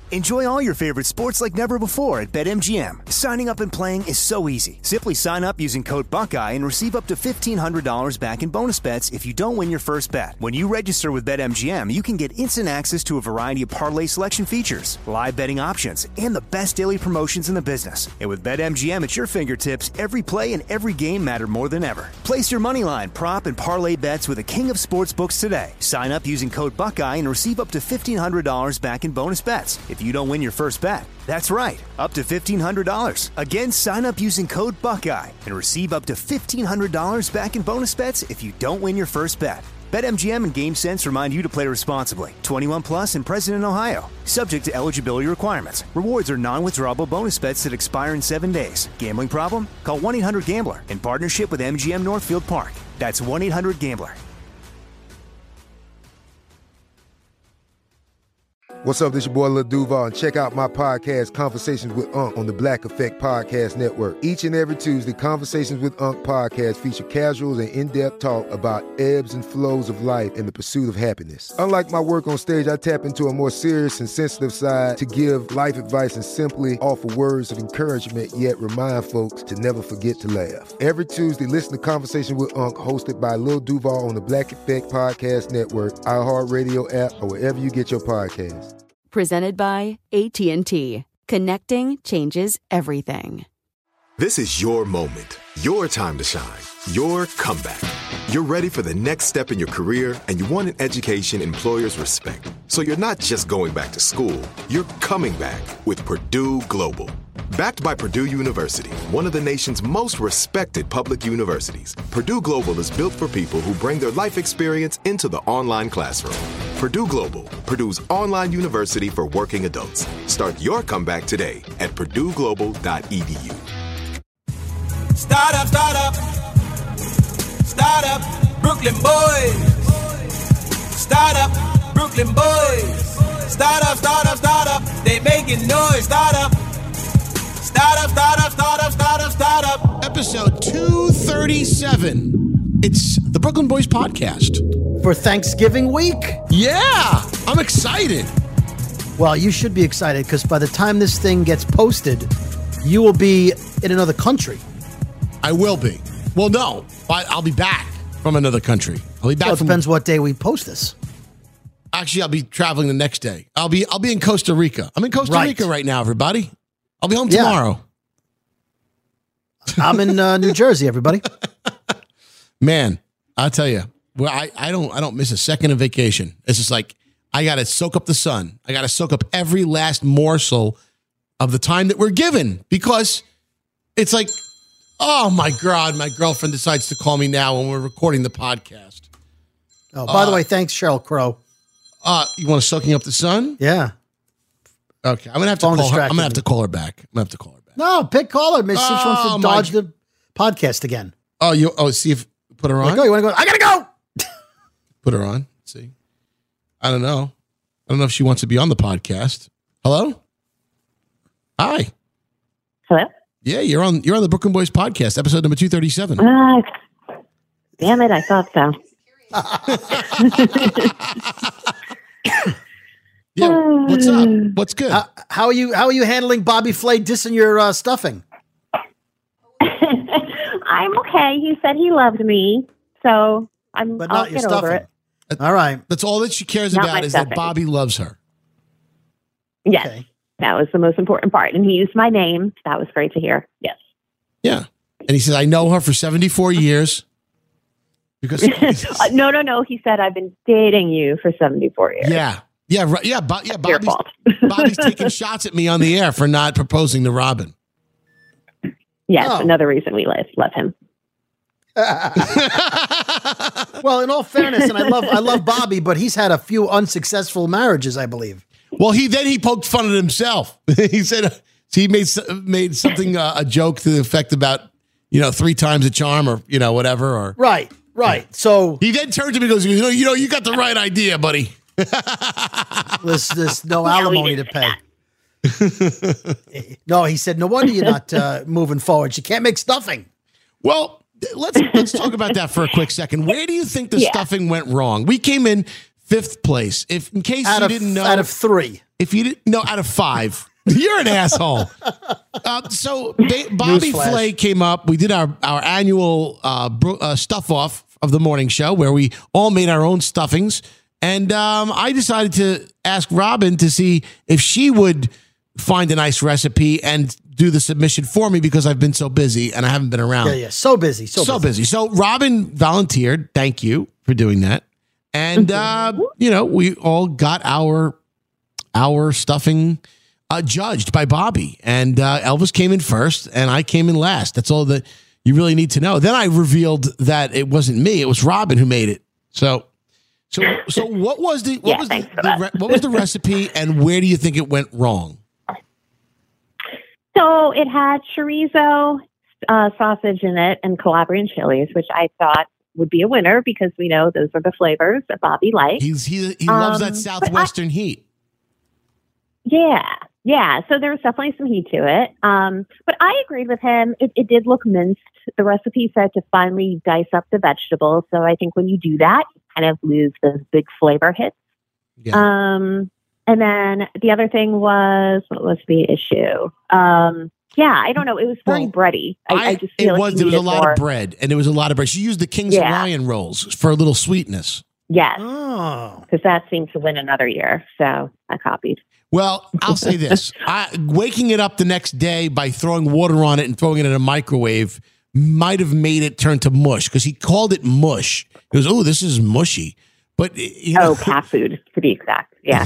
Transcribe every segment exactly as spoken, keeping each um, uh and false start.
Enjoy all your favorite sports like never before at BetMGM. Signing up and playing is so easy. Simply sign up using code Buckeye and receive up to fifteen hundred dollars back in bonus bets if you don't win your first bet. When you register with BetMGM, you can get instant access to a variety of parlay selection features, live betting options, and the best daily promotions in the business. And with BetMGM at your fingertips, every play and every game matter more than ever. Place your moneyline, prop, and parlay bets with the king of sportsbooks today. Sign up using code Buckeye and receive up to fifteen hundred dollars back in bonus bets if you don't win your first bet. That's right, up to fifteen hundred dollars. Again, sign up using code Buckeye and receive up to fifteen hundred dollars back in bonus bets if you don't win your first bet. BetMGM and GameSense remind you to play responsibly. twenty-one plus and present in Ohio. Subject to eligibility requirements. Rewards are non-withdrawable bonus bets that expire in seven days. Gambling problem? Call one eight hundred gambler in partnership with M G M Northfield Park. That's one eight hundred gambler. What's up, this your boy Lil Duval, and check out my podcast, Conversations with Unc, on the Black Effect Podcast Network. Each and every Tuesday, Conversations with Unc podcast feature casuals and in-depth talk about ebbs and flows of life and the pursuit of happiness. Unlike my work on stage, I tap into a more serious and sensitive side to give life advice and simply offer words of encouragement, yet remind folks to never forget to laugh. Every Tuesday, listen to Conversation with Unc, hosted by Lil Duval on the Black Effect Podcast Network, iHeartRadio app, or wherever you get your podcasts. Presented by A T and T. Connecting changes everything. This is your moment, your time to shine, your comeback. You're ready for the next step in your career, and you want an education employers respect. So you're not just going back to school, you're coming back with Purdue Global. Backed by Purdue University, one of the nation's most respected public universities, Purdue Global is built for people who bring their life experience into the online classroom. Purdue Global, Purdue's online university for working adults. Start your comeback today at purdue global dot e d u. Start up, start up. Start up, Brooklyn boys. Start up, Brooklyn boys. Start up, start up, start up. They making noise. Start up. Start up, start up, start up, start up, start up. Episode two thirty-seven. It's the Brooklyn Boys Podcast. For Thanksgiving week? Yeah, I'm excited. Well, you should be excited because by the time this thing gets posted, you will be in another country. I will be. Well, no, I, I'll be back from another country. I'll be back. Well, it from, depends what day we post this. Actually, I'll be traveling the next day. I'll be I'll be in Costa Rica. I'm in Costa right. Rica right now, everybody. I'll be home yeah. tomorrow. I'm in uh, New Jersey, everybody. Man, I'll tell you. Well, I, I don't I don't miss a second of vacation. It's just like I got to soak up the sun. I got to soak up every last morsel of the time that we're given because it's like, oh my God, my girlfriend decides to call me now when we're recording the podcast. Oh, by uh, the way, thanks, Sheryl Crow. Uh, you want to soaking up the sun? Yeah. Okay, I'm gonna have to Phone call her. I'm gonna me. have to call her back. I'm gonna have to call her back. No, pick call her. Miss Oh, she wants to my- dodge the podcast again. Oh, you oh see if put her on. Like, oh, you want to go? I gotta go. Put her on. Let's see. I don't know. I don't know if she wants to be on the podcast. Hello? Hi. Hello? Yeah, you're on you're on the Brooklyn Boys Podcast, episode number two thirty-seven. Uh, damn it, I thought so. Yeah, what's up? What's good? How, how are you how are you handling Bobby Flay dissing your uh, stuffing? I'm okay. He said he loved me, so I'm But I'll not your get over stuffing. it. All right. That's all that she cares Not about my is stuffing. that Bobby loves her. Yes. Okay. That was the most important part. And he used my name. That was great to hear. Yes. Yeah. And he says, I know her for seventy-four years. Because uh, no, no, no. He said, I've been dating you for seventy-four years. Yeah. Yeah, right. Yeah, Bo- yeah, Your Bobby's, fault. Bobby's taking shots at me on the air for not proposing to Robin. Yes, Oh. another reason we love, love him. Well, in all fairness, and I love I love Bobby, but he's had a few unsuccessful marriages, I believe. Well, he then he poked fun at himself. He said he made made something uh, a joke to the effect about, you know, three times a charm or, you know, whatever. Or Right, right. So he then turned to me and goes, you know, you know, you got the right idea, buddy. there's, there's no Yeah, we alimony to didn't pay. No, he said, no wonder you're not uh, moving forward. You can't make stuffing. Well, let's let's talk about that for a quick second. Where do you think the Yeah. stuffing went wrong? We came in Fifth place. If in case out you of, didn't know, out of three. If you didn't know, out of five. You're an asshole. Uh, so ba- Bobby Newsflash. Flay came up. We did our, our annual uh, bro- uh, stuff off of the morning show where we all made our own stuffings. And um, I decided to ask Robin to see if she would find a nice recipe and do the submission for me because I've been so busy and I haven't been around. Yeah, yeah. So busy. So, So busy. busy. So Robin volunteered. Thank you for doing that. And, uh, you know, we all got our our stuffing uh, judged by Bobby. And uh, Elvis came in first and I came in last. That's all that you really need to know. Then I revealed that it wasn't me. It was Robin who made it. So so so what was the what Yeah, was thanks the, for the that. re- what was the recipe and where do you think it went wrong? So it had chorizo, uh, sausage in it, and Calabrian chilies, which I thought would be a winner because we know those are the flavors that Bobby likes. He's he he loves Um, that but southwestern heat. Yeah, yeah. So there was definitely some heat to it. Um, but I agreed with him. It, it did look minced. The recipe said to finely dice up the vegetables. So I think when you do that, you kind of lose those big flavor hits. Yeah. Um, and then the other thing was, what was the issue? Um, yeah, I don't know. It was very Well, bready. I, I, just feel it like was you there was a needed lot more. of bread and it was a lot of bread. She used the King's Yeah. Hawaiian rolls for a little sweetness. Yes, Oh. because that seemed to win another year. So I copied. Well, I'll say this: I, waking it up the next day by throwing water on it and throwing it in a microwave might have made it turn to mush because he called it mush. He goes, "Oh, this is mushy," but you know, Oh, cat food, to be exact. Yeah.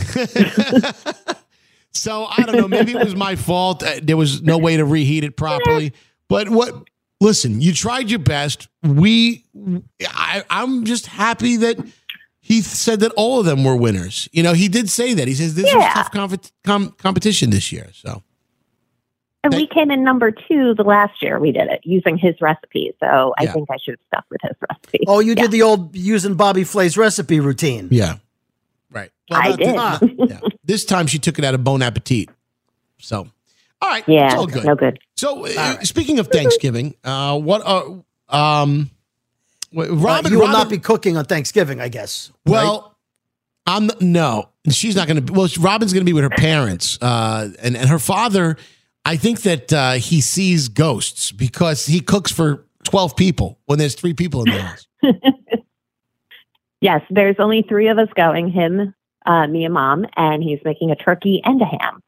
so I don't know. Maybe it was my fault. Uh, There was no way to reheat it properly. But what? Listen, you tried your best. We, I, I'm just happy that he said that all of them were winners. You know, he did say that. He says this was Yeah. tough comp- com- competition this year. So And They- we came in number two the last year we did it using his recipe. So I Yeah. think I should have stuck with his recipe. Oh, you Yeah. did the old using Bobby Flay's recipe routine. yeah, right. I that- did. Ah. yeah. This time she took it out of Bon Appetit. So, all right, Yeah, it's all good. no good. So, uh, speaking of Thanksgiving, uh, what are um, wh- Uh, Robin? you will Robin- not be cooking on Thanksgiving, I guess. Well, I'm the, no, she's not going to. Well, Robin's going to be with her parents, uh, and and her father. I think that uh, he sees ghosts because he cooks for twelve people when there's three people in the house. Yes, there's only three of us going, him, uh, me and mom, and he's making a turkey and a ham.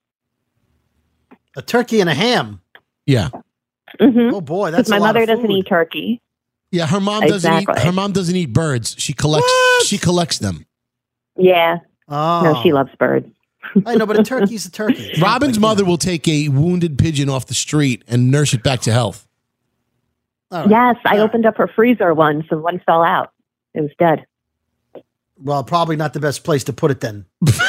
A turkey and a ham. Yeah, Mm-hmm. Oh boy, that's my a lot mother of doesn't food. eat turkey. yeah. Her mom doesn't eat. Exactly. Her mom doesn't eat birds. She collects. What? She collects them. Yeah, Oh. no, she loves birds. I know, but a turkey's a turkey. Robin's Like, mother you know. will take a wounded pigeon off the street and nurse it back to health. All right. Yes, I All right. opened up her freezer once and one fell out. It was dead. Well, probably not the best place to put it then.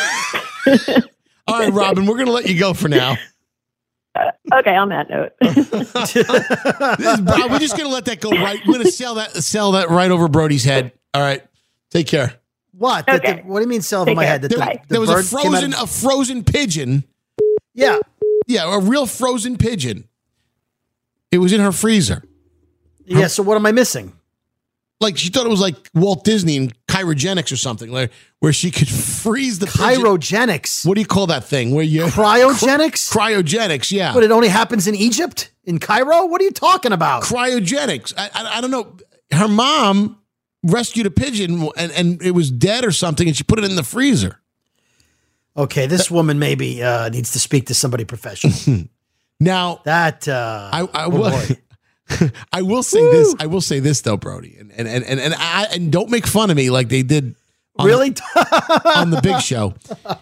All right, Robin, we're going to let you go for now. Okay, on that note. This is- we're just going to let that go right. We're going to sell that sell that right over Brody's head. All right, take care. What? The- Okay. the- what do you mean sell over Take my care. head? That There, the, Bye. the there was a bird came out frozen of- a frozen pigeon. Yeah. Yeah, a real frozen pigeon. It was in her freezer. Yeah. So what am I missing? Like she thought it was like Walt Disney and cryogenics or something, like where she could freeze the pigeon. Chirogenics. What do you call that thing? Where you Cryogenics? cryogenics? Yeah, But it only happens in Egypt? In Cairo? What are you talking about? cryogenics. I, I I don't know. Her mom rescued a pigeon and and it was dead or something, and she put it in the freezer. Okay, this woman maybe uh, needs to speak to somebody professional. Now That uh, I, I oh will. boy. I will say this. I will say this though, Brody, and and and and and, I, and don't make fun of me like they did on Really? the, on the Big Show.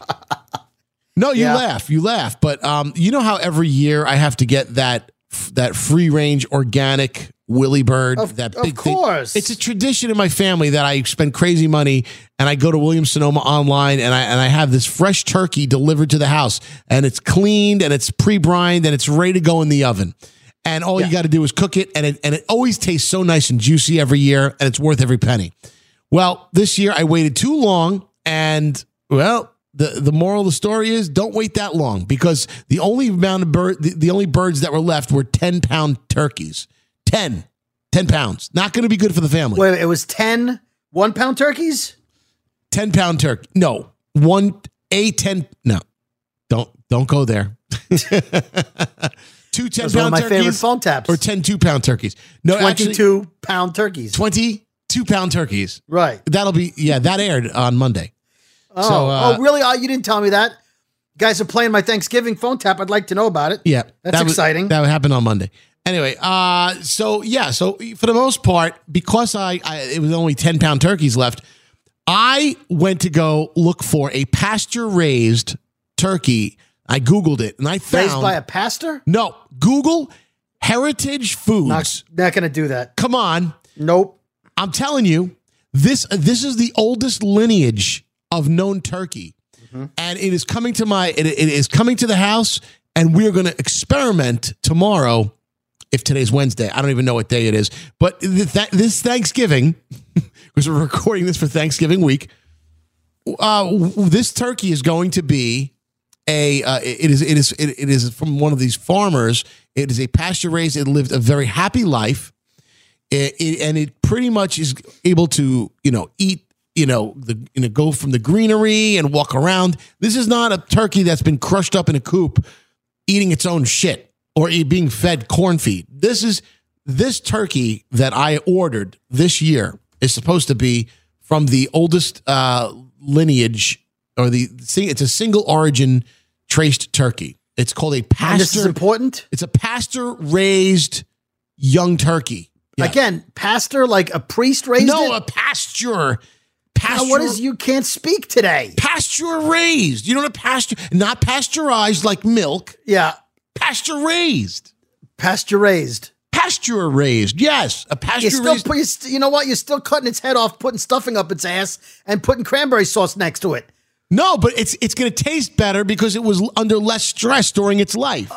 No, you Yeah. laugh, you laugh, but um, you know how every year I have to get that that free range organic Willy Bird. Of- that of big thing. course. It's a tradition in my family that I spend crazy money and I go to Williams Sonoma online and I and I have this fresh turkey delivered to the house and it's cleaned and it's pre-brined and it's ready to go in the oven. And all you got to do is cook it, and it and it always tastes so nice and juicy every year, and it's worth every penny. Well, this year I waited too long, and well, the the moral of the story is don't wait that long because the only amount of bird the, the only birds that were left were ten pound turkeys. ten. ten pounds. Not going to be good for the family. Wait, it was ten one pound turkeys? ten pound turkey. No, one a ten. No, don't don't go there. Two ten That's pound one of my turkeys favorite phone taps. or ten two pound turkeys. No, twenty-two actually, pound turkeys. twenty-two pound turkeys. Right. That'll be yeah. That aired on Monday. Oh, So, uh, oh really? Oh, you didn't tell me that. You guys are playing my Thanksgiving phone tap. I'd like to know about it. Yeah, That's that was- exciting. that happened on Monday. Anyway, uh, so yeah, so for the most part, because I, I it was only ten pound turkeys left, I went to go look for a pasture raised turkey. I Googled it and I found Raised by a pastor? no Google Heritage Foods. Not, not going to do that. Come on, Nope. I'm telling you, this this is the oldest lineage of known turkey, Mm-hmm. and it is coming to my it, it is coming to the house, and we're going to experiment tomorrow. If today's Wednesday, I don't even know what day it is, but th- th- this Thanksgiving, because we're recording this for Thanksgiving week, uh, w- this turkey is going to be a. Uh, it is it is it, it is from one of these farmers. It is a pasture raised. It lived a very happy life. It, it, and it pretty much is able to, you know, eat, you know, the you know, go from the greenery and walk around. This is not a turkey that's been crushed up in a coop, eating its own shit or e- being fed corn feed. This is this turkey that I ordered this year is supposed to be from the oldest uh, lineage, or the it's a single origin traced turkey. It's called a pasture. And this is important? It's a pasture raised young turkey. Yeah. Again, pastor, like a priest raised No, it? a pasture. Pasture. Now, what is you can't speak today? Pasture raised? You know what a pasture? Not pasteurized like milk. Yeah. Pasture raised. Pasture raised. Pasture raised. Yes, a You pasture still raised. put, you, st- you know what? You're still cutting its head off, putting stuffing up its ass, and putting cranberry sauce next to it. No, but it's it's going to taste better because it was under less stress during its life.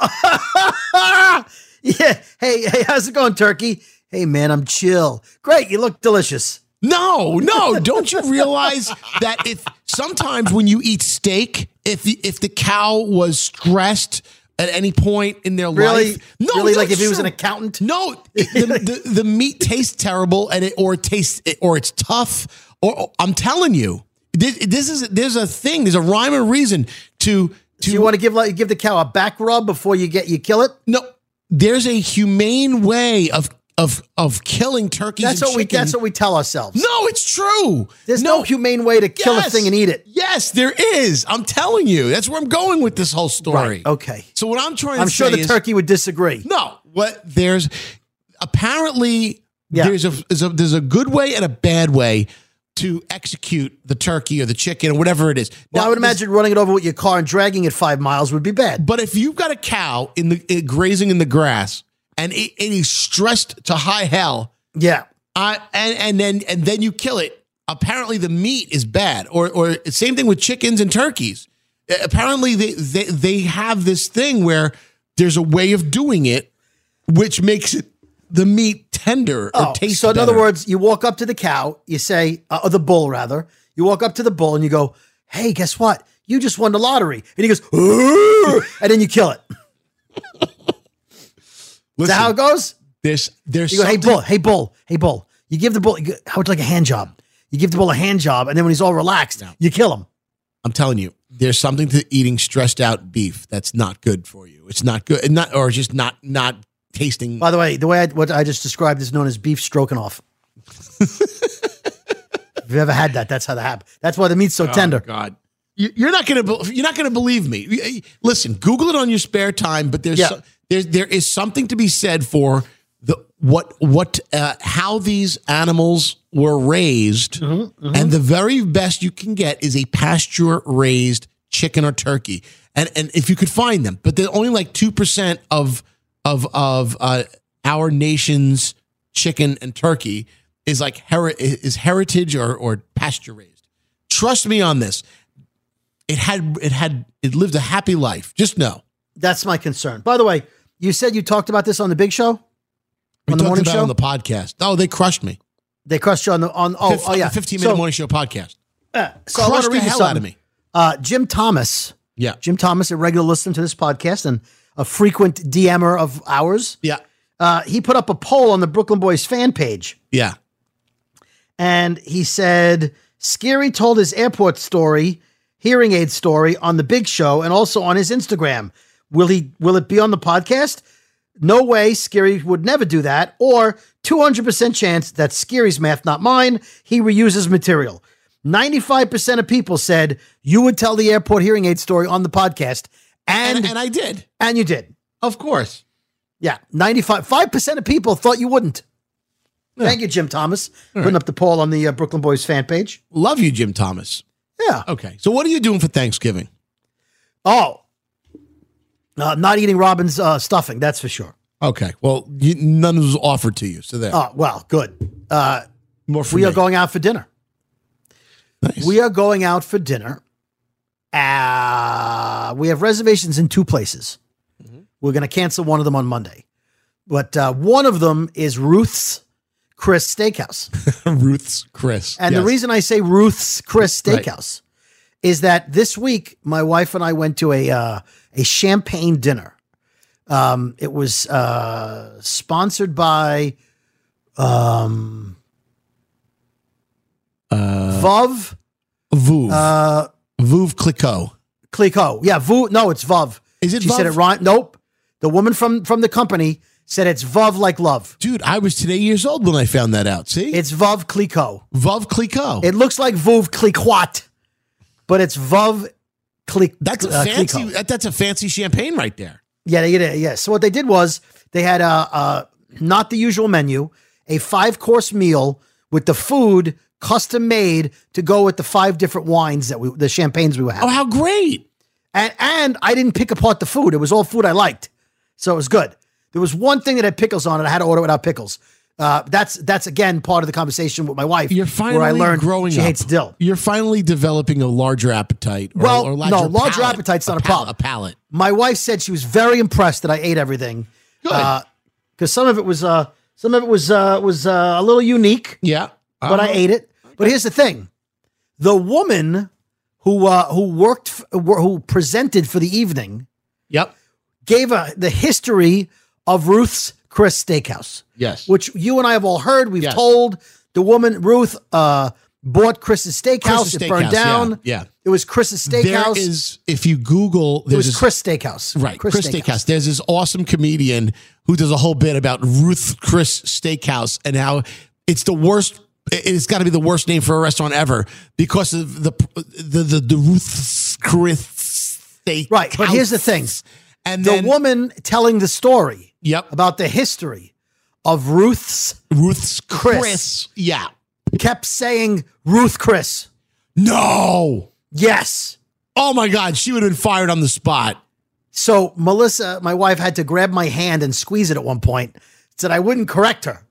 Yeah. Hey, hey, how's it going, turkey? Hey, man, I'm chill. Great. You look delicious. No, no. Don't you realize that if sometimes when you eat steak, if the, if the cow was stressed at any point in their Really? life, no, really? Like that's if he was true. an accountant? No, the, the, the meat tastes terrible, and it or it tastes or it's tough. Or I'm telling you, this, this is there's a thing. There's a rhyme and reason to to. So you want to give like give the cow a back rub before you get you kill it? No, there's a humane way of of of killing turkeys. That's and what we. chicken. That's what we tell ourselves. No, it's true. There's no, humane way to kill Yes. a thing and eat it. Yes, there is. I'm telling you. That's where I'm going with this whole story. Right, okay. So what I'm trying I'm to sure say the is, turkey would disagree. no, what there's apparently Yeah. there's a, there's a there's a good way and a bad way to execute the turkey or the chicken or whatever it is. Well, Now, I would this- imagine running it over with your car and dragging it five miles would be bad. But if you've got a cow in the it, grazing in the grass and it, it is stressed to high hell, Yeah. uh, and and then and then you kill it, apparently the meat is bad. Or or same thing with chickens and turkeys. Uh, Apparently they they they have this thing where there's a way of doing it, which makes it the meat tender or Oh, taste so in better. other words, you walk up to the cow, you say, uh, or the bull rather, you walk up to the bull and you go, hey, guess what? You just won the lottery. And he goes, "Arr!" And then you kill it. Is Listen, that how it goes? there's there's You go, hey, something- bull, hey, bull, hey, bull. You give the bull, you go, how would you like a hand job? You give the bull a hand job, and then when he's all relaxed, you kill him. I'm telling you, there's something to eating stressed out beef that's not good for you. It's not good, and not or just not not tasting. By the way, the way I, what I just described is known as beef stroganoff. If you've ever had that, that's how that happens. That's why the meat's so tender. Oh, God, You- you're not gonna be- you're not gonna believe me. Listen, Google it on your spare time. But there's Yeah. so- there's there is something to be said for the what what uh, how these animals were raised, Mm-hmm, and the very best you can get is a pasture raised chicken or turkey, and and if you could find them, but they're only like two percent of of of uh, our nation's chicken and turkey is like heri- is heritage or or pasture raised. Trust me on this. It had it had it lived a happy life. Just know. That's my concern. By the way, you said you talked about this on the big show? We On the talked morning about it show? on the podcast. Oh, they crushed me. They crushed you on the, on, oh, Fif- oh yeah. the fifteen minute So, morning show podcast. uh, so I want Crushed to the read you hell something. out of me. Uh, Jim Thomas, Yeah. Jim Thomas, a regular listener to this podcast and a frequent D M-er of ours. Yeah. Uh, he put up a poll on the Brooklyn Boys fan page. Yeah. And he said Scary told his airport story, hearing aid story on the Big Show and also on his Instagram. Will he? Will it be on the podcast? No way. Scary would never do that. Or two hundred percent chance, that's Scary's math, not mine. He reuses material. ninety-five percent of people said you would tell the airport hearing aid story on the podcast. And, and, and I did. And you did. Of course. Yeah. ninety-five five percent of people thought you wouldn't. Yeah. Thank you, Jim Thomas. All Putting right. up the poll on the uh, Brooklyn Boys fan page. Love you, Jim Thomas. Yeah. Okay. So what are you doing for Thanksgiving? Oh, uh, not eating Robin's uh, stuffing. That's for sure. Okay. Well, you, none was offered to you. So there. Oh, well, good. Uh, More for we me. are going out for dinner. Nice. We are going out for dinner. Uh, we have reservations in two places. Mm-hmm. We're going to cancel one of them on Monday. But uh, one of them is Ruth's Chris Steakhouse. Ruth's Chris. And yes. the reason I say Ruth's Chris Steakhouse right. is that this week, my wife and I went to a uh, a champagne dinner. Um, it was uh, sponsored by um, uh, Veuve. Veuve. Uh, Veuve Clicquot. Clicquot. Yeah, Veuve. No, it's Veuve. Is it She Veuve? said it right. Nope. The woman from, from the company said it's Veuve like love. Dude, I was today years old when I found that out. See? It's Veuve Clicquot. Veuve Clicquot. It looks like Veuve Clicquot, but it's Veuve Clicquot. That's a uh, fancy. Clicquot. That, that's a fancy champagne right there. Yeah, they did. Yeah. So what they did was they had a, a not the usual menu, a five course meal with the food custom made to go with the five different wines that we, the champagnes we were having. Oh, how great! And and I didn't pick apart the food; it was all food I liked, so it was good. There was one thing that had pickles on it. I had to order without pickles. Uh, that's that's again part of the conversation with my wife. You're finally where I learned growing she up. hates dill. You're finally developing a larger appetite. Or, Well, or larger no, larger palate. appetite's not a, a problem. A palate. My wife said she was very impressed that I ate everything. Good. Because some of it was uh, some of it was uh, was uh, a little unique. Yeah, uh-huh. But I ate it. But here's the thing: the woman who uh, who worked f- who presented for the evening, Yep. gave a, the history of Ruth's Chris Steakhouse. Yes. Which you and I have all heard. We've Yes. told the woman Ruth uh, bought Chris's Steakhouse. Chris's it burned Steakhouse, down. yeah, yeah. It was Chris's Steakhouse. There is, if you Google, it there's was this, Chris Steakhouse. right, Chris, Steakhouse. There's this awesome comedian who does a whole bit about Ruth Chris Steakhouse and how it's the worst. It's got to be the worst name for a restaurant ever because of the the the, the Ruth Chris Steakhouse. Right, but here's the thing: and the then, woman telling the story. Yep. About the history of Ruth's Ruth's Chris. Chris. Yeah. Kept saying Ruth Chris. No. Yes. Oh my God, she would have been fired on the spot. So Melissa, my wife, had to grab my hand and squeeze it at one point. Said I wouldn't correct her.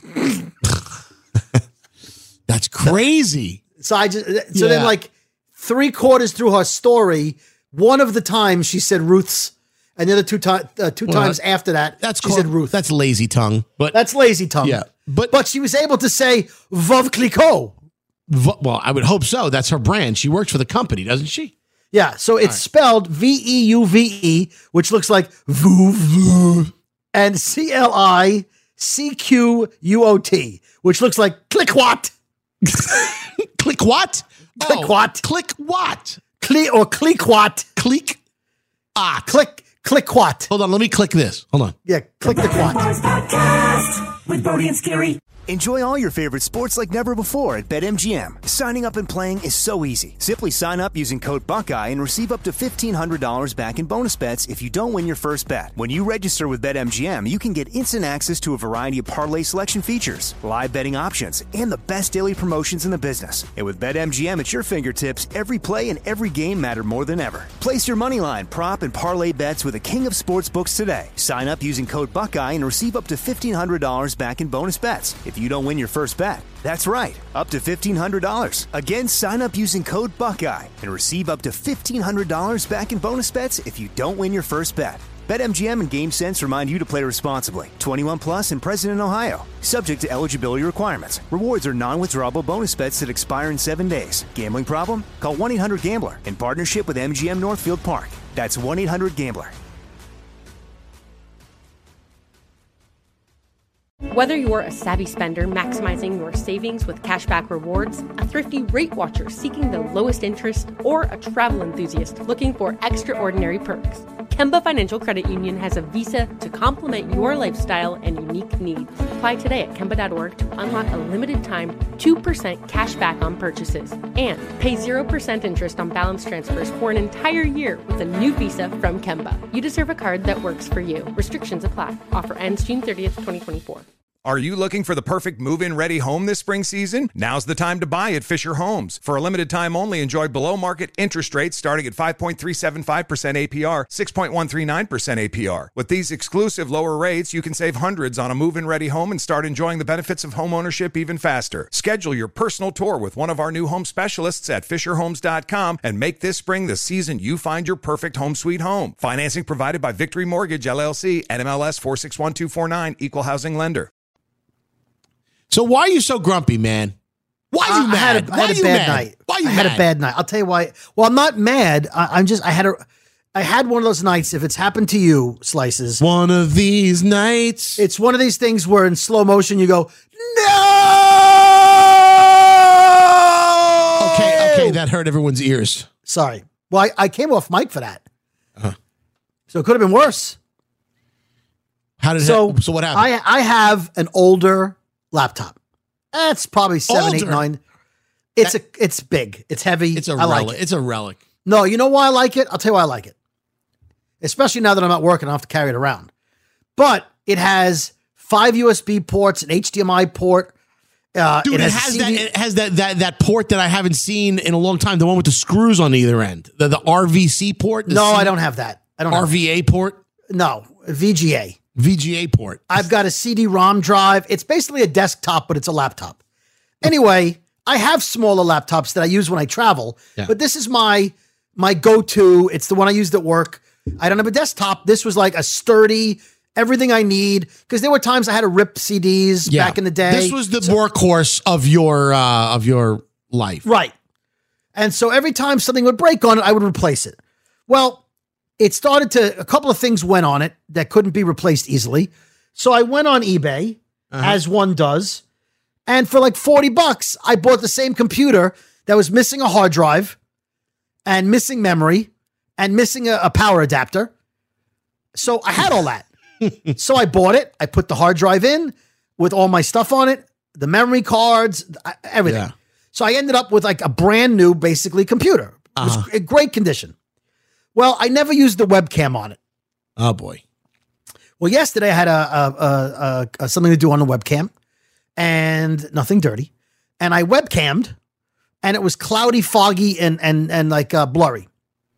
That's crazy. So I just so Yeah. then like three quarters through her story, one of the times she said Ruth's, and the other two times uh, two Well, times after that, That's she called, said Ruth. That's lazy tongue. But That's lazy tongue. Yeah, but- but she was able to say Veuve Clicquot. v- well, I would hope so. That's her brand. She works for the company, doesn't she? Yeah, so it's spelled V E U V E, which looks like Veuve, and C L I C Q U O T, which looks like Clicquot. Click what? Click Oh, what? Click what? Cle or Clicquot. Click. Ah. Click, Clicquot. Hold on. Let me click this. Hold on. Yeah, click the quat. Podcast with Bodie and Scary. Enjoy all your favorite sports like never before at BetMGM. Signing up and playing is so easy. Simply sign up using code Buckeye and receive up to fifteen hundred dollars back in bonus bets if you don't win your first bet. When you register with BetMGM, you can get instant access to a variety of parlay selection features, live betting options, and the best daily promotions in the business. And with BetMGM at your fingertips, every play and every game matter more than ever. Place your moneyline, prop, and parlay bets with the king of sportsbooks today. Sign up using code Buckeye and receive up to fifteen hundred dollars back in bonus bets if you don't win your first bet. That's right, up to fifteen hundred dollars. Again, sign up using code Buckeye and receive up to fifteen hundred dollars back in bonus bets if you don't win your first bet. BetMGM and GameSense remind you to play responsibly. twenty-one plus and present in Ohio. Subject to eligibility requirements. Rewards are non-withdrawable bonus bets that expire in seven days. Gambling problem? Call one eight hundred gambler in partnership with M G M Northfield Park. That's one eight hundred gambler. Whether you're a savvy spender maximizing your savings with cashback rewards, a thrifty rate watcher seeking the lowest interest, or a travel enthusiast looking for extraordinary perks, Kemba Financial Credit Union has a visa to complement your lifestyle and unique needs. Apply today at Kemba dot org to unlock a limited time two percent cash back on purchases and pay zero percent interest on balance transfers for an entire year with a new visa from Kemba. You deserve a card that works for you. Restrictions apply. Offer ends June thirtieth, twenty twenty-four. Are you looking for the perfect move-in ready home this spring season? Now's the time to buy at Fisher Homes. For a limited time only, enjoy below-market interest rates starting at five point three seven five percent A P R, six point one three nine percent A P R. With these exclusive lower rates, you can save hundreds on a move-in ready home and start enjoying the benefits of home ownership even faster. Schedule your personal tour with one of our new home specialists at fisher homes dot com and make this spring the season you find your perfect home sweet home. Financing provided by Victory Mortgage, L L C, N M L S four six one two four nine, Equal Housing Lender. So why are you so grumpy, man? Why are you I, mad? I had a, I why had are a you bad mad? night. Why are you I mad? had a bad night. I'll tell you why. Well, I'm not mad. I, I'm just. I had a. I had one of those nights. If it's happened to you, Slices. One of these nights. It's one of these things where in slow motion you go, no. Okay, okay, that hurt everyone's ears. Sorry. Well, I, I came off mic for that, Uh-huh. so it could have been worse. How did So, it, so what happened? I I have an older laptop. That's probably seven, eight, Older? nine. It's a it's big. It's heavy. it's a I like relic. it. It's a relic. No, you know why I like it? I'll tell you why I like it. Especially now that I'm at work and I don't have to carry it around. But it has five U S B ports, an H D M I port. Uh, Dude, it, a has C D that. It has that that that port that I haven't seen in a long time. The one with the screws on either end. The the R V C port. The No, C- I don't have that. I don't have R V A port. No, V G A. V G A port. I've got a C D ROM drive. It's basically a desktop, but it's a laptop. Anyway, I have smaller laptops that I use when I travel, Yeah. but this is my my go-to. It's the one I used at work. I don't have a desktop. This was like a sturdy, everything I need, because there were times I had to rip C Ds Yeah. back in the day. This was the workhorse of your uh, of your life. Right. And so every time something would break on it, I would replace it. Well, it started to, a couple of things went on it that couldn't be replaced easily. So I went on eBay, Uh-huh. as one does. And for like forty bucks, I bought the same computer that was missing a hard drive and missing memory and missing a, a power adapter. So I had all that. So I bought it. I put the hard drive in with all my stuff on it, the memory cards, I- everything. Yeah. So I ended up with like a brand new, basically, computer. It was Uh-huh. in great condition. Well, I never used the webcam on it. Oh boy. Well, yesterday I had a, a, a, a, a something to do on the webcam, and nothing dirty. And I webcammed, and it was cloudy, foggy, and and and like uh, blurry.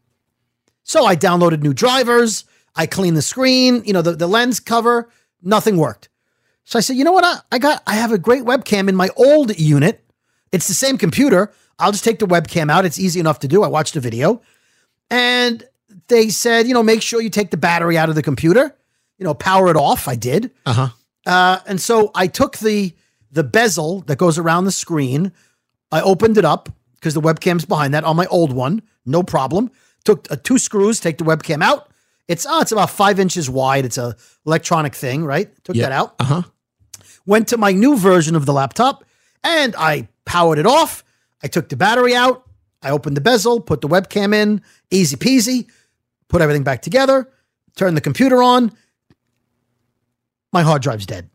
So I downloaded new drivers. I cleaned the screen, you know, the, the lens cover. Nothing worked. So I said, you know what? I, I got. I have a great webcam in my old unit. It's the same computer. I'll just take the webcam out. It's easy enough to do. I watched a video, and they said, you know, make sure you take the battery out of the computer. You know, power it off. I did. Uh-huh. Uh, and so I took the the bezel that goes around the screen. I opened it up because the webcam's behind that on my old one. No problem. Took uh, two screws, take the webcam out. It's oh, it's about five inches wide. It's a electronic thing, right? Took Yeah. that out. Uh-huh. Went to my new version of the laptop and I powered it off. I took the battery out. I opened the bezel, put the webcam in, easy peasy, put everything back together, turned the computer on. My hard drive's dead.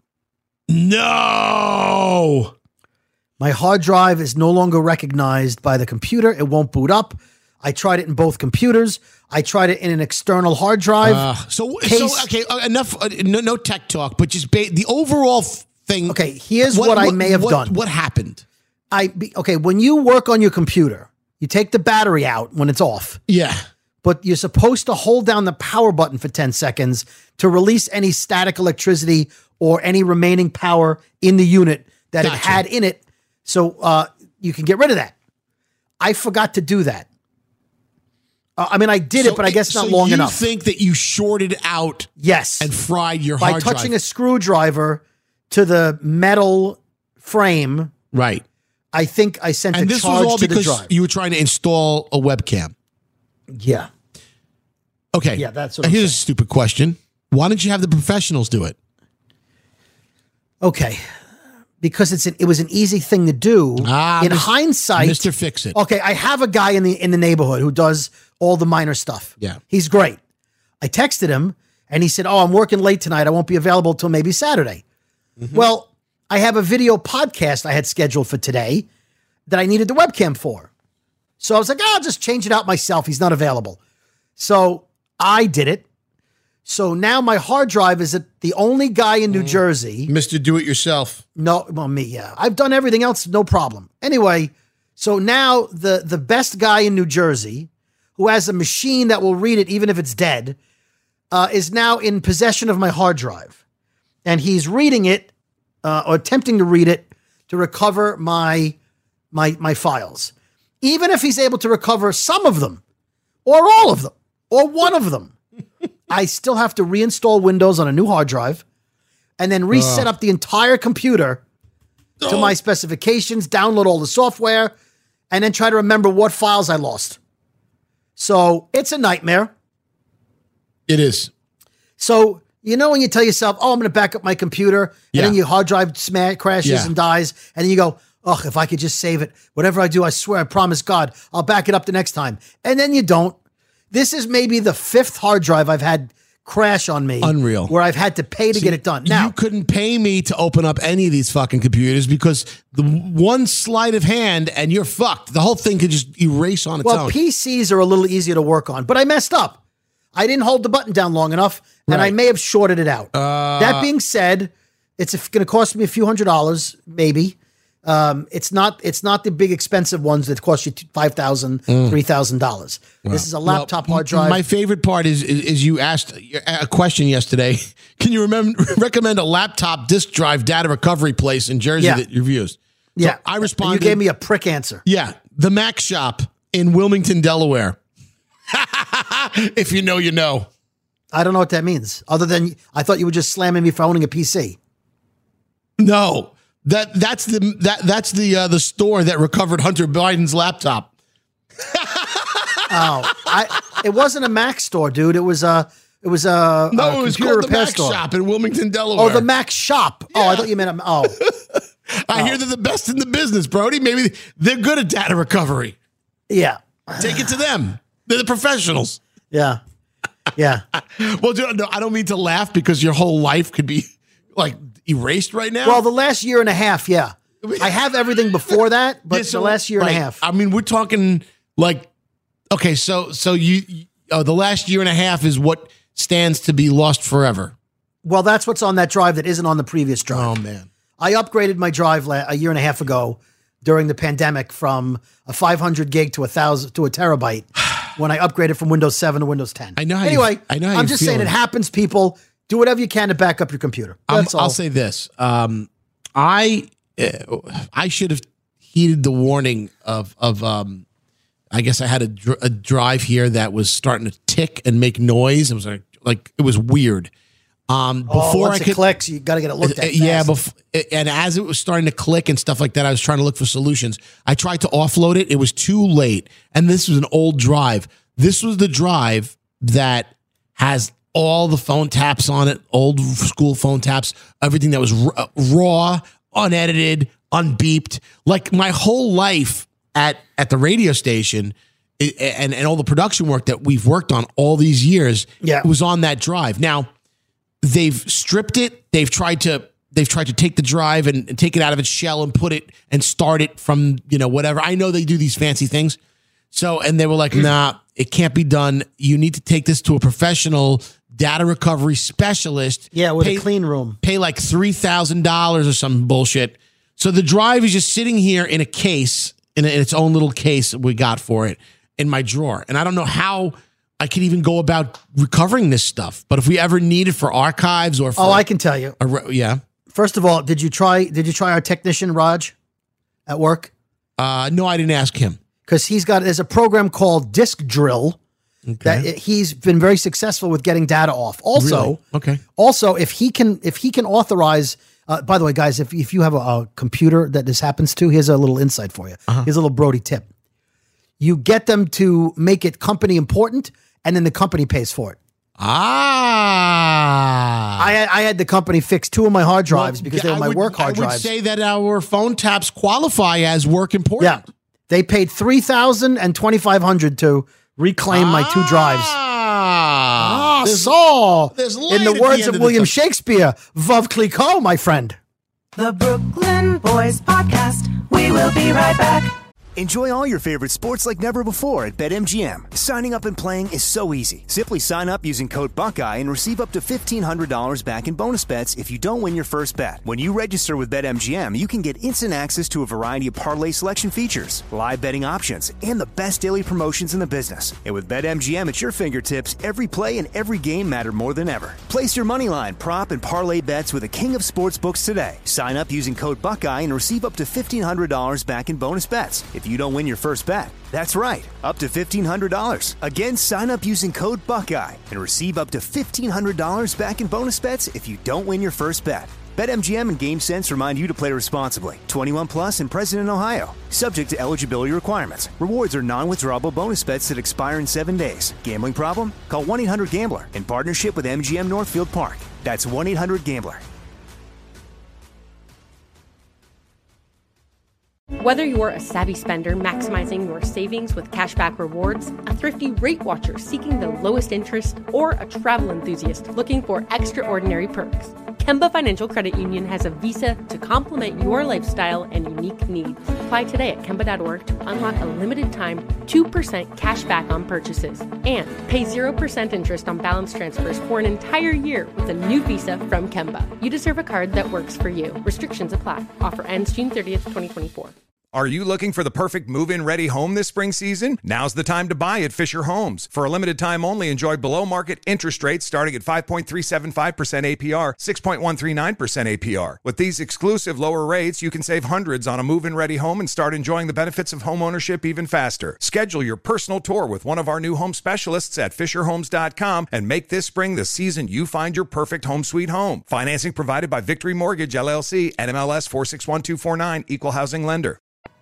No. My hard drive is no longer recognized by the computer. It won't boot up. I tried it in both computers. I tried it in an external hard drive. Uh, so, Case- so okay, uh, enough. Uh, no, no tech talk, but just ba- the overall f- thing. Okay, here's what I may have what- done. What happened? I be, okay, when you work on your computer, you take the battery out when it's off, Yeah. but you're supposed to hold down the power button for ten seconds to release any static electricity or any remaining power in the unit that it Gotcha. had in it. So uh, you can get rid of that. I forgot to do that. Uh, I mean, I did So it, but I guess not so long you enough. think that you shorted out Yes. and fried your By hard touching drive? a screwdriver to the metal frame, right. I think I sent And a this charge was all to the because drive. you were trying to install a webcam. Yeah. Okay. Yeah, that's what Now, I'm here's a saying. stupid question. Why didn't you have the professionals do it? Okay. Because it's an, it was an easy thing to do. Ah, in Mis- hindsight, Mister Fix It. Okay, I have a guy in the in the neighborhood who does all the minor stuff. Yeah. He's great. I texted him and he said, "Oh, I'm working late tonight. I won't be available till maybe Saturday." Mm-hmm. Well, I have a video podcast I had scheduled for today that I needed the webcam for. So I was like, oh, I'll just change it out myself. He's not available. So I did it. So now my hard drive is at the only guy in New mm. Jersey. Mister Do-It-Yourself. No, well, me, yeah. I've done everything else, no problem. Anyway, so now the, the best guy in New Jersey, who has a machine that will read it even if it's dead, uh, is now in possession of my hard drive. And he's reading it, uh, or attempting to read it, to recover my, my, my files. Even if he's able to recover some of them, or all of them, or one of them, I still have to reinstall Windows on a new hard drive and then reset uh. up the entire computer oh. to my specifications, download all the software, and then try to remember what files I lost. So it's a nightmare. It is. So, you know, when you tell yourself, oh, I'm going to back up my computer, and yeah. then your hard drive smash, crashes yeah. and dies, and then you go, oh, if I could just save it, whatever I do, I swear, I promise God, I'll back it up the next time. And then you don't. This is maybe the fifth hard drive I've had crash on me. Unreal. Where I've had to pay to See, get it done. Now, you couldn't pay me to open up any of these fucking computers because the one sleight of hand and you're fucked. The whole thing could just erase on its well, own. P Cs are a little easier to work on, but I messed up. I didn't hold the button down long enough, and right. I may have shorted it out. Uh, that being said, it's going to cost me a few hundred dollars, maybe. Um, it's not it's not the big expensive ones that cost you five thousand dollars, mm. three thousand dollars. Wow. This is a laptop well, hard drive. My favorite part is, is is you asked a question yesterday. Can you remember recommend a laptop disk drive data recovery place in Jersey yeah. that you used? So yeah. I responded. And you gave me a prick answer. Yeah. The Mac Shop in Wilmington, Delaware. If you know, you know. I don't know what that means. Other than I thought you were just slamming me for owning a P C. No. That that's the that that's the uh, the store that recovered Hunter Biden's laptop. oh, I it wasn't a Mac store, dude. It was a it was a no, a it was computer called repair the Mac store. Shop in Wilmington, Delaware. Oh, the Mac Shop. Yeah. Oh, I thought you meant a, oh. I oh. hear they're the best in the business, Brody. Maybe they're good at data recovery. Yeah, take it to them. They're the professionals. Yeah, yeah. Well, dude, no, I don't mean to laugh because your whole life could be like erased right now. Well, the last year and a half, yeah. I have everything before that, but yeah, so, the last year right. and a half. I mean, we're talking like, okay, so so you, you oh, the last year and a half is what stands to be lost forever. Well, that's what's on that drive that isn't on the previous drive. Oh, man. I upgraded my drive la- a year and a half ago during the pandemic from a five hundred gig to a thousand to a terabyte when I upgraded from Windows seven to Windows ten. I know how anyway, you, I know how I'm just feeling. saying it happens, people. Do whatever you can to back up your computer. That's um, all. I'll say this. Um, I uh, I should have heeded the warning of, of um, I guess I had a, dr- a drive here that was starting to tick and make noise. It was like, like it was weird. Um, before oh, once I it could, clicks, you got to get it looked at. Uh, yeah, bef- and as it was starting to click and stuff like that, I was trying to look for solutions. I tried to offload it. It was too late. And this was an old drive. This was the drive that has all the phone taps on it, old school phone taps, everything that was r- raw, unedited, unbeeped. Like my whole life at, at the radio station it, and, and all the production work that we've worked on all these years yeah. was on that drive. Now, they've stripped it. They've tried to they've tried to take the drive and, and take it out of its shell and put it and start it from, you know, whatever. I know they do these fancy things. So, and they were like, nah, it can't be done. You need to take this to a professional data recovery specialist. Yeah, with pay, a clean room. Pay like three thousand dollars or some bullshit. So the drive is just sitting here in a case, in, a, in its own little case we got for it in my drawer. And I don't know how I could even go about recovering this stuff. But if we ever need it for archives or for... Oh, I can tell you. A, yeah. First of all, did you try Did you try our technician, Raj, at work? Uh, no, I didn't ask him. Because he's got, there's a program called Disk Drill okay. that it, he's been very successful with getting data off. Also, really? okay. Also, if he can, if he can authorize, uh, by the way, guys, if if you have a, a computer that this happens to, here's a little insight for you. Uh-huh. Here's a little Brody tip. You get them to make it company important, and then the company pays for it. Ah. I had, I had the company fix two of my hard drives well, because they were my would, work hard I would drives. say that our phone taps qualify as work important. Yeah, they paid three thousand and twenty five hundred to reclaim ah, my two drives. Ah, there's, so there's in the words the of William the Shakespeare, Veuve Clicquot, my friend. The Brooklyn Boys Podcast. We will be right back. Enjoy all your favorite sports like never before at BetMGM. Signing up and playing is so easy. Simply sign up using code Buckeye and receive up to fifteen hundred dollars back in bonus bets if you don't win your first bet. When you register with BetMGM, you can get instant access to a variety of parlay selection features, live betting options, and the best daily promotions in the business. And with BetMGM at your fingertips, every play and every game matter more than ever. Place your moneyline, prop, and parlay bets with the king of sportsbooks today. Sign up using code Buckeye and receive up to fifteen hundred dollars back in bonus bets if you don't win your first bet. That's right, up to fifteen hundred dollars. Again, sign up using code Buckeye and receive up to fifteen hundred dollars back in bonus bets if you don't win your first bet. BetMGM and GameSense remind you to play responsibly. twenty-one plus and present in Ohio. Subject to eligibility requirements. Rewards are non-withdrawable bonus bets that expire in seven days. Gambling problem? Call one eight hundred gambler in partnership with M G M Northfield Park. That's one eight hundred gambler. Whether you're a savvy spender maximizing your savings with cashback rewards, a thrifty rate watcher seeking the lowest interest, or a travel enthusiast looking for extraordinary perks, Kemba Financial Credit Union has a visa to complement your lifestyle and unique needs. Apply today at Kemba dot org to unlock a limited time two percent cash back on purchases and pay zero percent interest on balance transfers for an entire year with a new visa from Kemba. You deserve a card that works for you. Restrictions apply. Offer ends June thirtieth, twenty twenty-four. Are you looking for the perfect move-in ready home this spring season? Now's the time to buy at Fisher Homes. For a limited time only, enjoy below-market interest rates starting at five point three seven five percent A P R, six point one three nine percent A P R. With these exclusive lower rates, you can save hundreds on a move-in ready home and start enjoying the benefits of home ownership even faster. Schedule your personal tour with one of our new home specialists at fisher homes dot com and make this spring the season you find your perfect home sweet home. Financing provided by Victory Mortgage, L L C, N M L S four six one two four nine, Equal Housing Lender.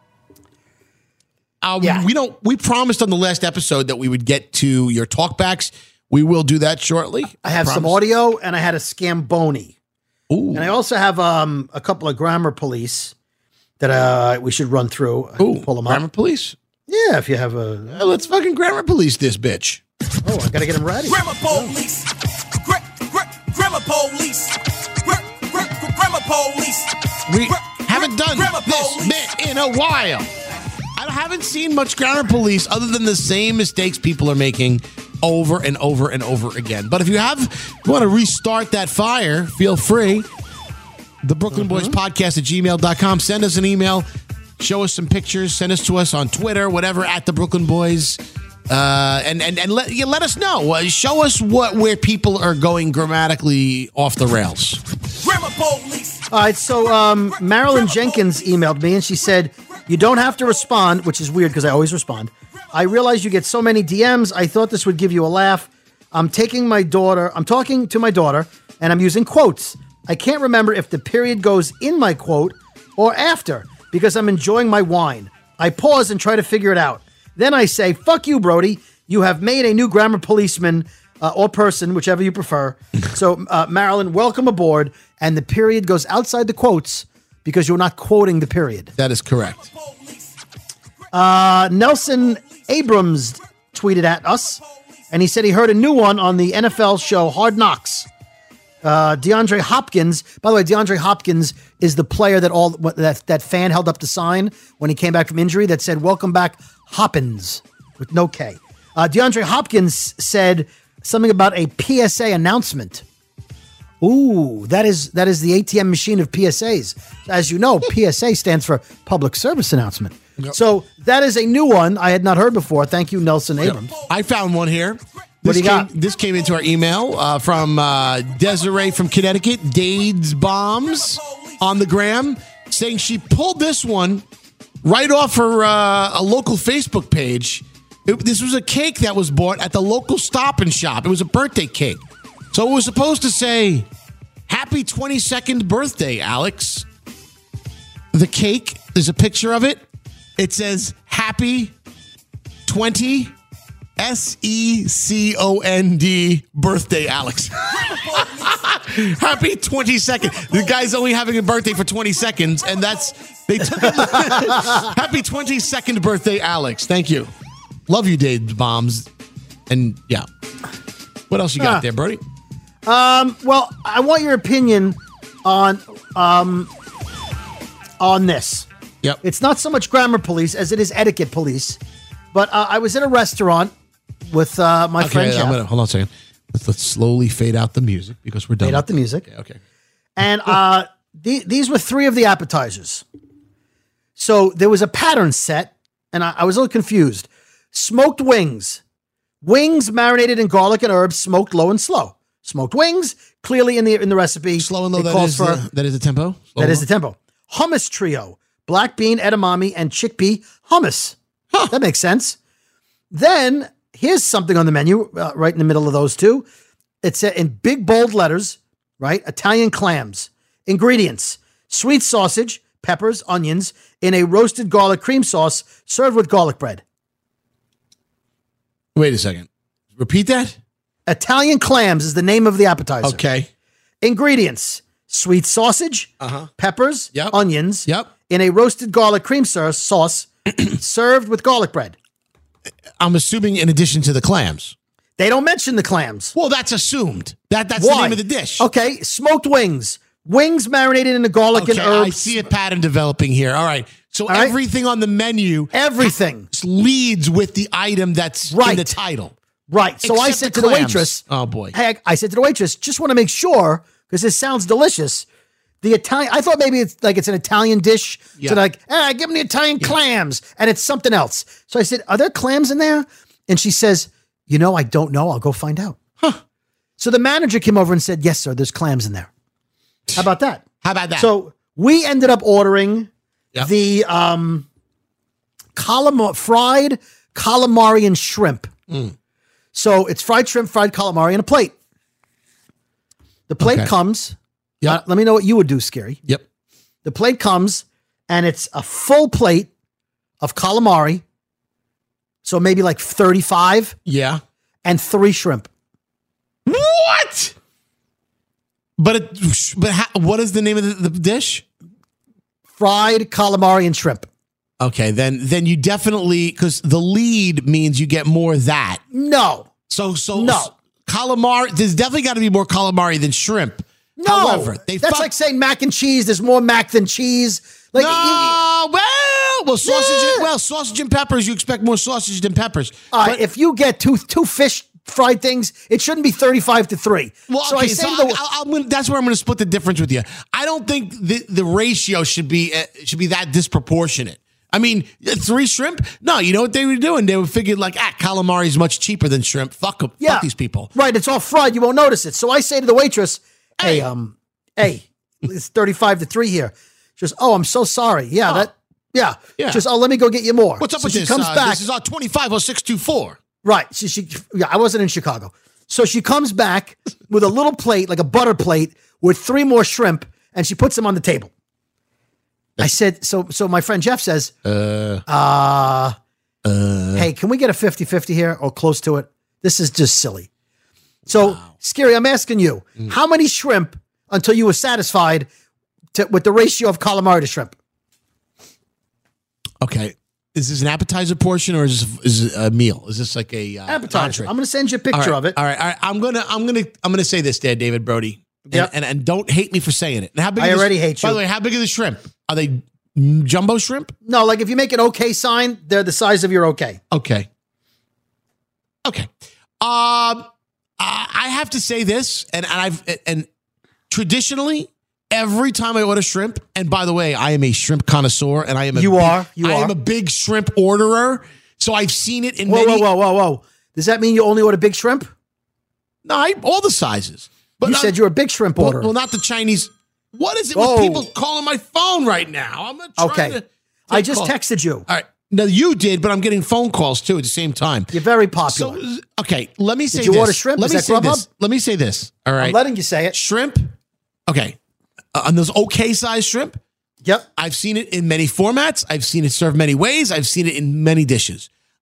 Uh, yeah. We don't. We promised on the last episode that we would get to your talkbacks. We will do that shortly. I have I some audio, and I had a Scamboni. Ooh. And I also have um, a couple of grammar police that uh, we should run through. Ooh, pull them grammar up. police? Yeah, if you have a... Uh, let's fucking grammar police this bitch. Oh, I got to get them ready. Grammar police. Gra- gra- grammar police. Gra- gra- grammar police. We gra- haven't done this police. bit in a while. I haven't seen much grammar police other than the same mistakes people are making over and over and over again. But if you have you want to restart that fire, feel free. The Brooklyn mm-hmm. Boys Podcast at gmail dot com. Send us an email. Show us some pictures. Send us to us on Twitter, whatever, at the Brooklyn Boys. Uh, and and, and let, you let us know. Uh, show us what where people are going grammatically off the rails. Grammar police. All right, so um, Marilyn Jenkins emailed me, and she said, you don't have to respond, which is weird because I always respond. I realize you get so many D Ms. I thought this would give you a laugh. I'm taking my daughter. I'm talking to my daughter, and I'm using quotes. I can't remember if the period goes in my quote or after because I'm enjoying my wine. I pause and try to figure it out. Then I say, fuck you, Brody. You have made a new grammar policeman uh, or person, whichever you prefer. So, uh, Marilyn, welcome aboard. And the period goes outside the quotes because you're not quoting the period. That is correct. Uh, Nelson Abrams tweeted at us, and he said he heard a new one on the N F L show Hard Knocks. Uh, DeAndre Hopkins, by the way, DeAndre Hopkins is the player that all that, that fan held up the sign when he came back from injury that said, welcome back, Hoppins, with no K. Uh, DeAndre Hopkins said something about a P S A announcement. Ooh, that is that is the A T M machine of P S As. As you know, P S A stands for Public Service Announcement. Yep. So that is a new one I had not heard before. Thank you, Nelson Abrams. Yep. I found one here. What this do you came, got? This came into our email uh, from uh, Desiree from Connecticut, Dades Bombs on the gram, saying she pulled this one right off her uh, a local Facebook page. It, this was a cake that was bought at the local Stop and Shop. It was a birthday cake. So it was supposed to say, happy twenty-second birthday, Alex. The cake, there's a picture of it. It says, happy twenty S E C O N D birthday, Alex. Happy twenty-second. The guy's only having a birthday for twenty seconds, and that's, they took it. Happy twenty-second birthday, Alex. Thank you. Love you, Dave Bombs. And yeah. What else you got uh, there, Brody? Um, well, I want your opinion on um, on this. Yep. It's not so much grammar police as it is etiquette police. But uh, I was in a restaurant with uh, my okay, friend Jeff. I'm gonna, hold on a second. Let's, let's slowly fade out the music because we're done. Fade out the music. Okay. okay. And uh, the, these were three of the appetizers. So there was a pattern set, and I, I was a little confused. Smoked wings. Wings marinated in garlic and herbs, smoked low and slow. Smoked wings, clearly in the in the recipe. Slow and low, that is, for, the, that is the tempo? Slow that is the tempo. Hummus trio. Black bean, edamame, and chickpea hummus. Huh. That makes sense. Then, here's something on the menu, uh, right in the middle of those two. It's uh, in big, bold letters, right? Italian clams. Ingredients. Sweet sausage, peppers, onions, in a roasted garlic cream sauce, served with garlic bread. Wait a second. Repeat that? Italian clams is the name of the appetizer. Okay. Ingredients. Sweet sausage, uh-huh. peppers, yep. onions, yep. in a roasted garlic cream sauce, served with garlic bread. I'm assuming in addition to the clams. They don't mention the clams. Well, that's assumed. That That's Why? the name of the dish. Okay, smoked wings. Wings marinated in the garlic okay, and herbs. I see a pattern developing here. All right. So All everything right. on the menu everything leads with the item that's right. in the title. Right. So Except I said the to the clams. waitress, oh boy. Hey, I said to the waitress, just want to make sure, because this sounds delicious. The Italian, I thought maybe it's like it's an Italian dish. Yeah. So like, ah, give me the Italian yeah. clams. And it's something else. So I said, are there clams in there? And she says, you know, I don't know. I'll go find out. Huh. So the manager came over and said, yes, sir, there's clams in there. How about that? How about that? So we ended up ordering yep. the um, calamari, fried calamari and shrimp. Mm. So it's fried shrimp, fried calamari in a plate. The plate okay. comes. Yep. Uh, let me know what you would do, Scary. Yep. The plate comes, and it's a full plate of calamari. So maybe like thirty-five. Yeah. And three shrimp. What? But it, but how, what is the name of the, the dish? Fried calamari and shrimp. Okay, then then you definitely, because the lead means you get more of that. No. So so no. So calamari. There's definitely got to be more calamari than shrimp. No, However, they that's fuck- like saying mac and cheese. There's more mac than cheese. Like, no, you, well, well, sausage. Yeah. Well, sausage and peppers. You expect more sausage than peppers. Uh, but, if you get two two fish fried things, it shouldn't be thirty-five to three. Well, so okay, I say so to the, I, I, I'm gonna, that's where I'm going to split the difference with you. I don't think the, the ratio should be uh, should be that disproportionate. I mean, three shrimp? No, you know what they were doing? They were figured like, ah, calamari is much cheaper than shrimp. Fuck them. Yeah. Fuck these people. Right, it's all fried. You won't notice it. So I say to the waitress, hey, um, hey, it's thirty-five to three here. She goes, oh, I'm so sorry. Yeah, oh. that, yeah. yeah. She goes, oh, let me go get you more. What's up so with she this? comes uh, back. This is our twenty-five oh six two four. Right. She, she, yeah, I wasn't in Chicago. So she comes back with a little plate, like a butter plate, with three more shrimp, and she puts them on the table. I said, so so my friend Jeff says, uh, uh, uh, hey, can we get a fifty-fifty here or close to it? This is just silly. So, wow. Scary, I'm asking you, Mm. how many shrimp until you were satisfied to, with the ratio of calamari to shrimp? Okay. Is this an appetizer portion or is this, is it a meal? Is this like a uh, appetizer? entree? I'm going to send you a picture right, of it. All right, all right. I'm gonna, I'm gonna, I'm gonna say this, there, David Brody. And, Yep. and and don't hate me for saying it. And how big? I are the, already hate By you. the way, how big are the shrimp? Are they jumbo shrimp? No, like if you make an okay sign, they're the size of your okay. Okay. Okay. Um, I have to say this, and, and I've and traditionally, every time I order shrimp, and by the way, I am a shrimp connoisseur, and I am a You big, are. You I are. am a big shrimp orderer. So I've seen it in Whoa, many. whoa, whoa, whoa, whoa. Does that mean you only order big shrimp? No, I, all the sizes. But you not, said you're a big shrimp well, orderer. well, not the Chinese. What is it Whoa. with people calling my phone right now? I'm not trying Okay. to. I just call. texted you. All right. No, you did, but I'm getting phone calls too at the same time. You're very popular. So, okay, let me say Did you this. order shrimp? Let Is me that say Grubhub? this. Let me say this. All right. I'm letting you say it. Shrimp. Okay. Uh, on those okay size shrimp, Yep. I've seen it in many formats. I've seen it served many ways. I've seen it in many dishes.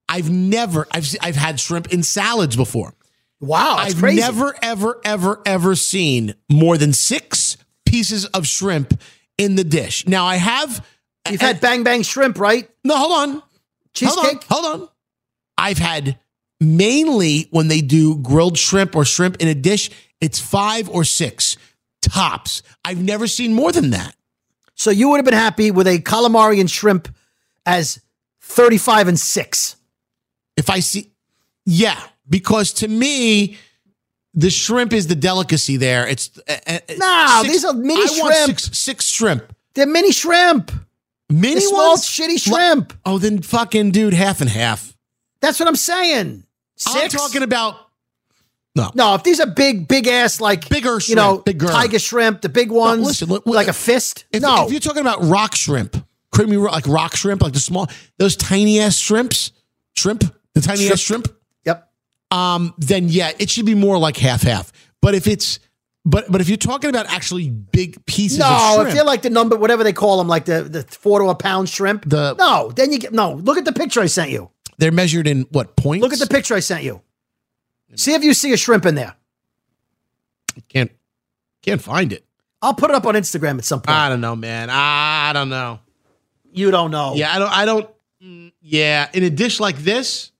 I've never, I've se- I've had shrimp in salads before. Wow, that's I've crazy. never, ever, ever, ever seen more than six pieces of shrimp in the dish. Now I have. You've had Bang Bang Shrimp, right? No, hold on. Cheesecake? Hold on, hold on. I've had mainly when they do grilled shrimp or shrimp in a dish, it's five or six tops. I've never seen more than that. So you would have been happy with a calamari and shrimp as thirty-five and six. If I see, yeah, because to me, the shrimp is the delicacy there. It's uh, uh, No, six- these are mini I shrimp. want six, six shrimp. They're mini shrimp. Mini The small ones? shitty shrimp. Oh, then fucking dude, half and half. That's what I'm saying. I'm Six? talking about no. No, if these are big, big ass, like Bigger you shrimp, know, bigger. tiger shrimp, the big ones, listen, look, like a fist. If, no, if you're talking about rock shrimp, creamy ro- like rock shrimp, like the small, those tiny ass shrimps, shrimp, the tiny Shrimp. ass shrimp. Yep. Um, then yeah, it should be more like half half. But if it's, but but if you're talking about actually big pieces of no, shrimp, if you're like the number, whatever they call them, like the the four to a pound shrimp. The- no, then you get no. Look at the picture I sent you. they're measured in what points? Look at the picture I sent you. See if you see a shrimp in there. Can't can't find it. I'll put it up on Instagram at some point. I don't know, man. I don't know. You don't know. Yeah, I don't. I don't. mm, Yeah, in a dish like this,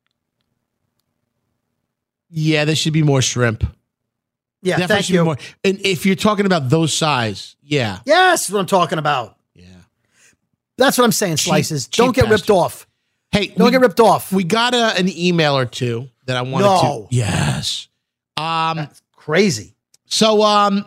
yeah, there should be more shrimp. Yeah, Definitely thank should be you. more. And if you're talking about those size, yeah, Yes, that's what I'm talking about. yeah. That's what I'm saying, slices. cheap Don't get ripped bastard. off. Hey, Don't we, get ripped off. we got a, an email or two that I wanted No. to. Yes. Um. That's crazy. So, um,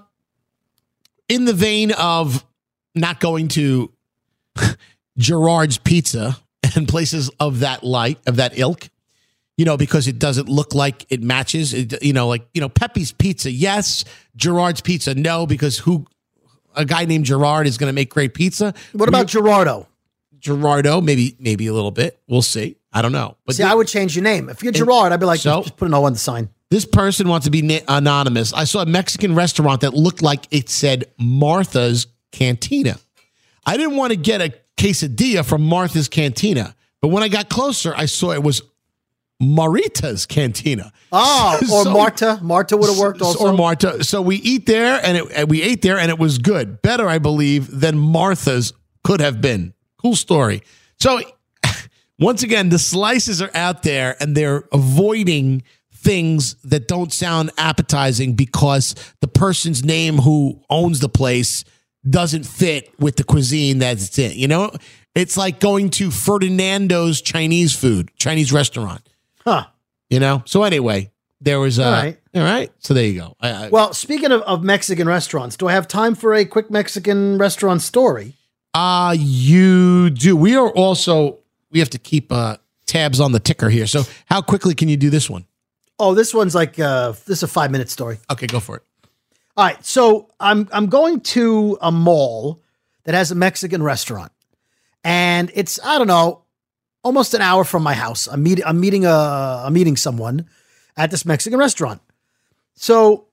in the vein of not going to Gerard's Pizza and places of that light, of that ilk, you know, because it doesn't look like it matches. It, you know, like, you know, Pepe's Pizza, yes. Gerard's Pizza, no, because who, a guy named Gerard is going to make great pizza. What about Gerardo? Gerardo? Maybe, maybe a little bit. We'll see. I don't know. But See, the- I would change your name. If you're Gerard, I'd be like, So? just put an O on the sign. This person wants to be na- anonymous. I saw a Mexican restaurant that looked like it said Martha's Cantina. I didn't want to get a quesadilla from Martha's Cantina, but when I got closer, I saw it was Marita's Cantina. Oh, or So- Marta. Marta would have worked also. Or Marta. So we eat there, and, it, and we ate there, and it was good. Better, I believe, than Martha's could have been. Cool story. So once again, the slices are out there, and they're avoiding things that don't sound appetizing because the person's name who owns the place doesn't fit with the cuisine that it's in. You know, it's like going to Ferdinando's Chinese food, Chinese restaurant. Huh. You know? So anyway, there was a, All right. all right. So there you go. I, I, Well, speaking of, of Mexican restaurants, do I have time for a quick Mexican restaurant story? uh, you do. We are also, we have to keep uh, tabs on the ticker here. So how quickly can you do this one? Oh, this one's like uh, this is a five minute story. Okay, go for it. All right, so I'm I'm going to a mall that has a Mexican restaurant, and it's I don't know, almost an hour from my house. I'm meeting I'm meeting a I'm meeting someone at this Mexican restaurant. So,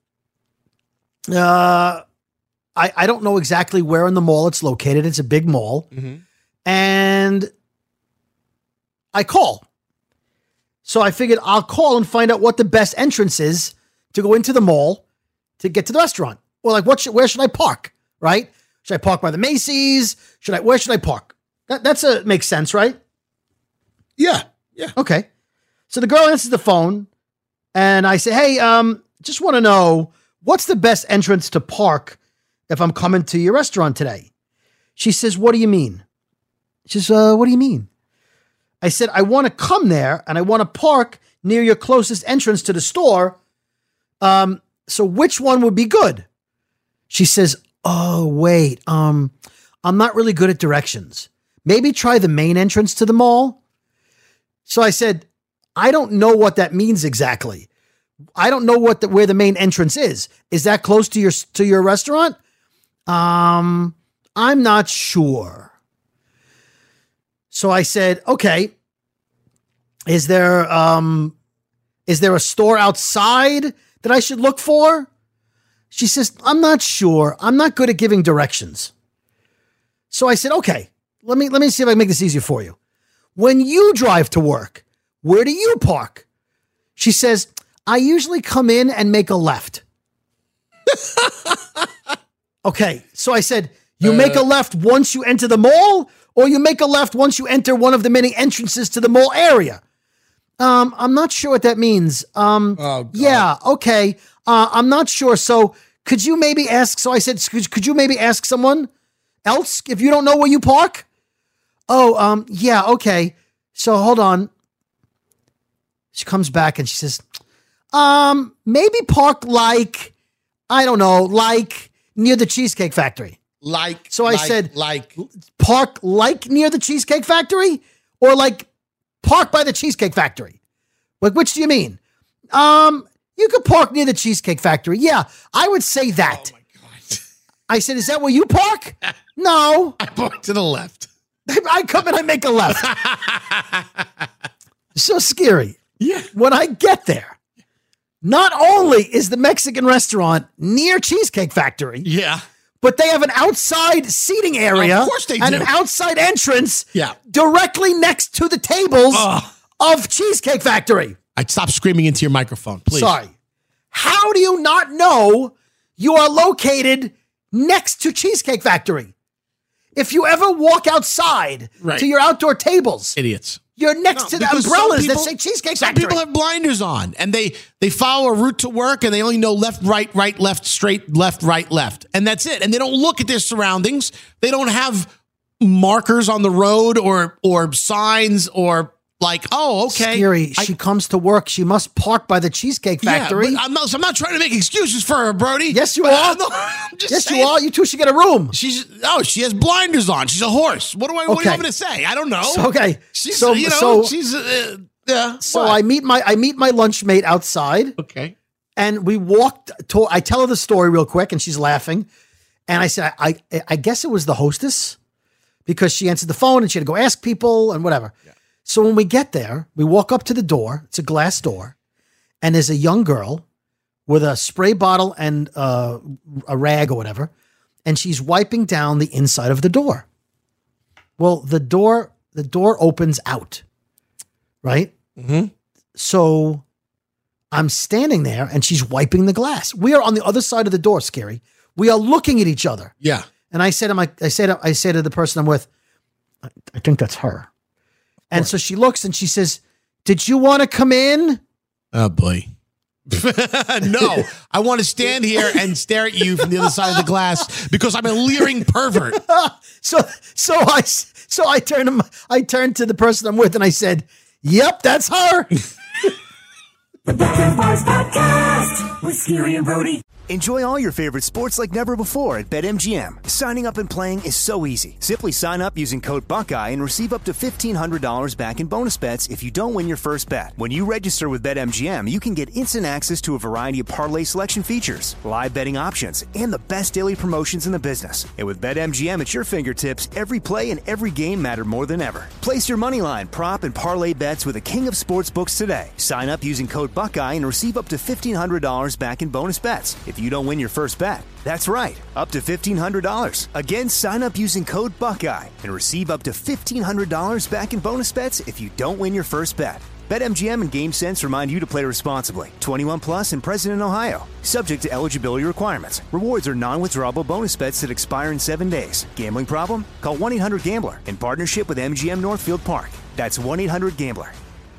uh, I I don't know exactly where in the mall it's located. It's a big mall, and I call. So I figured I'll call and find out what the best entrance is to go into the mall to get to the restaurant. Well, like, what? Should, where should I park? Right? Should I park by the Macy's? Should I? Where should I park? That that's a makes sense, right? Yeah, yeah. Okay. So the girl answers the phone, and I say, "Hey, um, just want to know what's the best entrance to park if I'm coming to your restaurant today?" She says, "What do you mean?" She says, uh, "What do you mean?" I said, "I want to come there and I want to park near your closest entrance to the store. Um, so which one would be good?" She says, "Oh, wait, um, I'm not really good at directions. Maybe try the main entrance to the mall." So I said, "I don't know what that means exactly. I don't know what the, where the main entrance is. Is that close to your, to your restaurant?" Um, "I'm not sure." So I said, "Okay, is there um, is there a store outside that I should look for?" She says, "I'm not sure. I'm not good at giving directions." So I said, "Okay, let me let me see if I can make this easier for you. When you drive to work, where do you park? She says, I usually come in and make a left. Okay, so I said, you uh, make a left once you enter the mall, or you make a left once you enter one of the many entrances to the mall area? Um, I'm not sure what that means. Um, oh, yeah, okay. Uh, I'm not sure. So could you maybe ask, so I said, could, could you maybe ask someone else if you don't know where you park? Oh, um, yeah, okay. So hold on. She comes back and she says, um, maybe park like, I don't know, like near the Cheesecake Factory. Like, so I like, said, like park like near the Cheesecake Factory, or like park by the Cheesecake Factory. Like, which do you mean? Um, you could park near the Cheesecake Factory. Yeah, I would say that. Oh my God. I said, is that where you park? No. I park to the left. I come and I make a left. So scary. Yeah. When I get there, not only is the Mexican restaurant near Cheesecake Factory, yeah, but they have an outside seating area, of course they do, and an outside entrance, yeah, directly next to the tables Ugh. of Cheesecake Factory. I'd stop screaming into your microphone, please. Sorry. How do you not know you are located next to Cheesecake Factory? If you ever walk outside right. to your outdoor tables, idiots. You're next no, to the umbrellas people, that say Cheesecake some Factory. Some people have blinders on, and they they follow a route to work, and they only know left, right, right, left, straight, left, right, left, and that's it. And they don't look at their surroundings. They don't have markers on the road or or signs or like, oh, okay. Scary. I, she comes to work. She must park by the Cheesecake Factory. Yeah, but I'm not, so I'm not trying to make excuses for her, Brody. Yes, you are. I'm not, I'm just yes, saying. you are. You two should get a room. She's oh, she has blinders on. She's a horse. What do I? Okay. What do you want me to say? I don't know. So, okay. She's so you know so, she's uh, yeah. So what? I meet my I meet my lunch mate outside. Okay. And we walked. To, I tell her the story real quick, and she's laughing. And I said, I I, I guess it was the hostess because she answered the phone and she had to go ask people and whatever. Yeah. So when we get there, we walk up to the door. It's a glass door. And there's a young girl with a spray bottle and uh, a rag or whatever. And she's wiping down the inside of the door. Well, the door, the door opens out. Right? Mm-hmm. So I'm standing there and she's wiping the glass. We are on the other side of the door, Scary. We are looking at each other. Yeah. And I said to my, I said, I say to the person I'm with, I, I think that's her. And so she looks and she says, did you want to come in? Oh, boy. No, I want to stand here and stare at you from the other side of the glass because I'm a leering pervert. so so I, so I turned, to my, I turned to the person I'm with and I said, yep, that's her. The Brooklyn Boys Podcast with Scary and Brody. Enjoy all your favorite sports like never before at BetMGM. Signing up and playing is so easy. Simply sign up using code Buckeye and receive up to fifteen hundred dollars back in bonus bets if you don't win your first bet. When you register with BetMGM, you can get instant access to a variety of parlay selection features, live betting options, and the best daily promotions in the business. And with BetMGM at your fingertips, every play and every game matter more than ever. Place your moneyline, prop, and parlay bets with the king of sportsbooks today. Sign up using code Buckeye and receive up to fifteen hundred dollars back in bonus bets if you don't win your first bet. That's right, up to fifteen hundred dollars. Again, sign up using code Buckeye and receive up to fifteen hundred dollars back in bonus bets if you don't win your first bet. BetMGM and GameSense remind you to play responsibly. twenty-one plus and present in Ohio. Subject to eligibility requirements. Rewards are non-withdrawable bonus bets that expire in seven days. Gambling problem? Call one eight hundred gambler in partnership with M G M Northfield Park. That's one eight hundred gambler.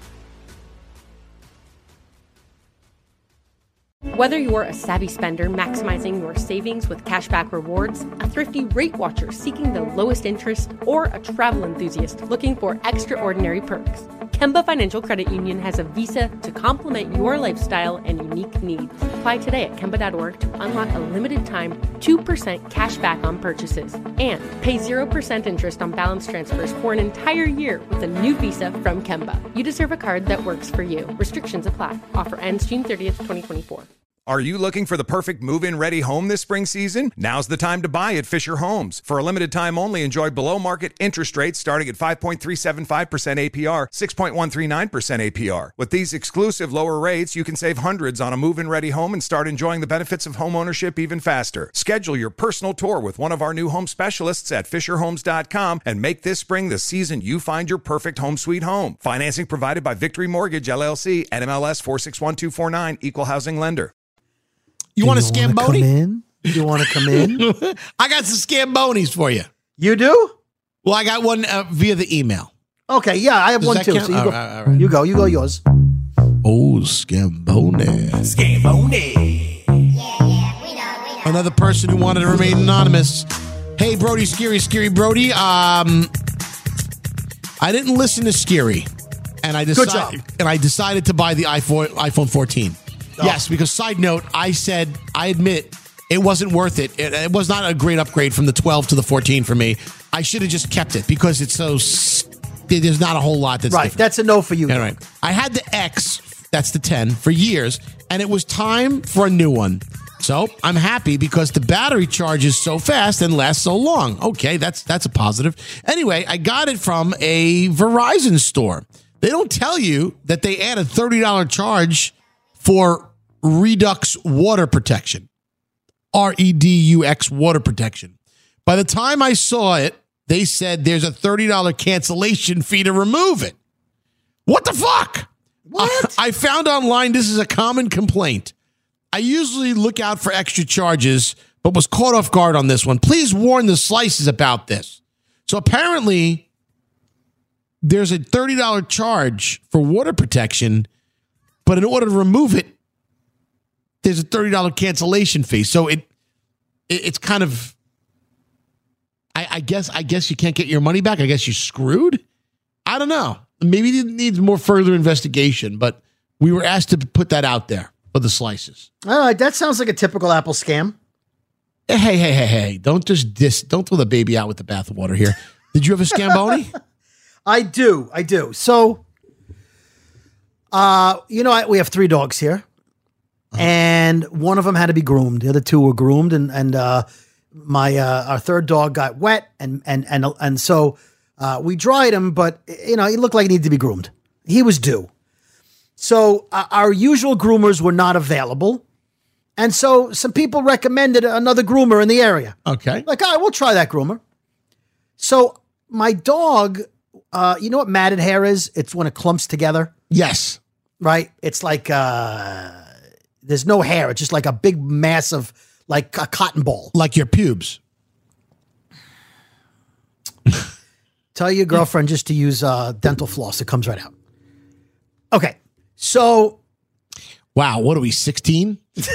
Whether you're a savvy spender maximizing your savings with cashback rewards, a thrifty rate watcher seeking the lowest interest, or a travel enthusiast looking for extraordinary perks, Kemba Financial Credit Union has a visa to complement your lifestyle and unique needs. Apply today at Kemba dot org to unlock a limited time two percent cash back on purchases and pay zero percent interest on balance transfers for an entire year with a new visa from Kemba. You deserve a card that works for you. Restrictions apply. Offer ends June thirtieth, twenty twenty-four. Are you looking for the perfect move-in ready home this spring season? Now's the time to buy at Fisher Homes. For a limited time only, enjoy below-market interest rates starting at five point three seven five percent A P R, six point one three nine percent A P R. With these exclusive lower rates, you can save hundreds on a move-in ready home and start enjoying the benefits of home ownership even faster. Schedule your personal tour with one of our new home specialists at fisher homes dot com and make this spring the season you find your perfect home sweet home. Financing provided by Victory Mortgage, L L C, N M L S four six one two four nine, Equal Housing Lender. You want a Scamboni? You want to come in? I got some Scambonis for you. You do? Well, I got one uh, via the email. Okay, yeah, I have Does one that too. count? So you, All go, right, all right. you go, you go, yours. Oh, Scamboni. Scamboni. Another person who wanted to remain anonymous. Hey, Brody, Scary, Scary Brody. Um, I didn't listen to Scary, and I decided, Good job. and I decided to buy the iPhone iPhone fourteen. Oh. Yes, because side note, I said I admit it wasn't worth it. it. It was not a great upgrade from the twelve to the fourteen for me. I should have just kept it because it's so. There's not a whole lot that's right. different. That's a no for you. Yeah, right. I had the X, that's the ten, for years, and it was time for a new one. So I'm happy because the battery charges so fast and lasts so long. Okay, that's that's a positive. Anyway, I got it from a Verizon store. They don't tell you that they add a thirty dollars charge for Redux water protection. R E D U X water protection. By the time I saw it, they said there's a thirty dollars cancellation fee to remove it. What the fuck? What? I, I found online this is a common complaint. I usually look out for extra charges, but was caught off guard on this one. Please warn the Slices about this. So apparently, there's a thirty dollars charge for water protection, but in order to remove it, there's a thirty dollars cancellation fee. So it, it it's kind of, I, I guess I guess you can't get your money back. I guess you're screwed. I don't know. Maybe it needs more further investigation, but we were asked to put that out there for the Slices. All right, that sounds like a typical Apple scam. Hey, hey, hey, hey, hey. Don't just dis, don't throw the baby out with the bathwater here. Did you have a Scamboni? I do. I do. So, uh, you know, I, we have three dogs here. And one of them had to be groomed. The other two were groomed, and and uh, my uh, our third dog got wet, and and and and so uh, we dried him. But you know, he looked like he needed to be groomed. He was due. So uh, our usual groomers were not available, and so some people recommended another groomer in the area. Okay, like, all right, we'll try that groomer. So my dog, uh, you know what matted hair is? It's when it clumps together. Yes, right. It's like. Uh, There's no hair. It's just like a big mass of like a cotton ball. Like your pubes. Tell your girlfriend just to use uh, dental floss. It comes right out. Okay. So. Wow. What are we, sixteen?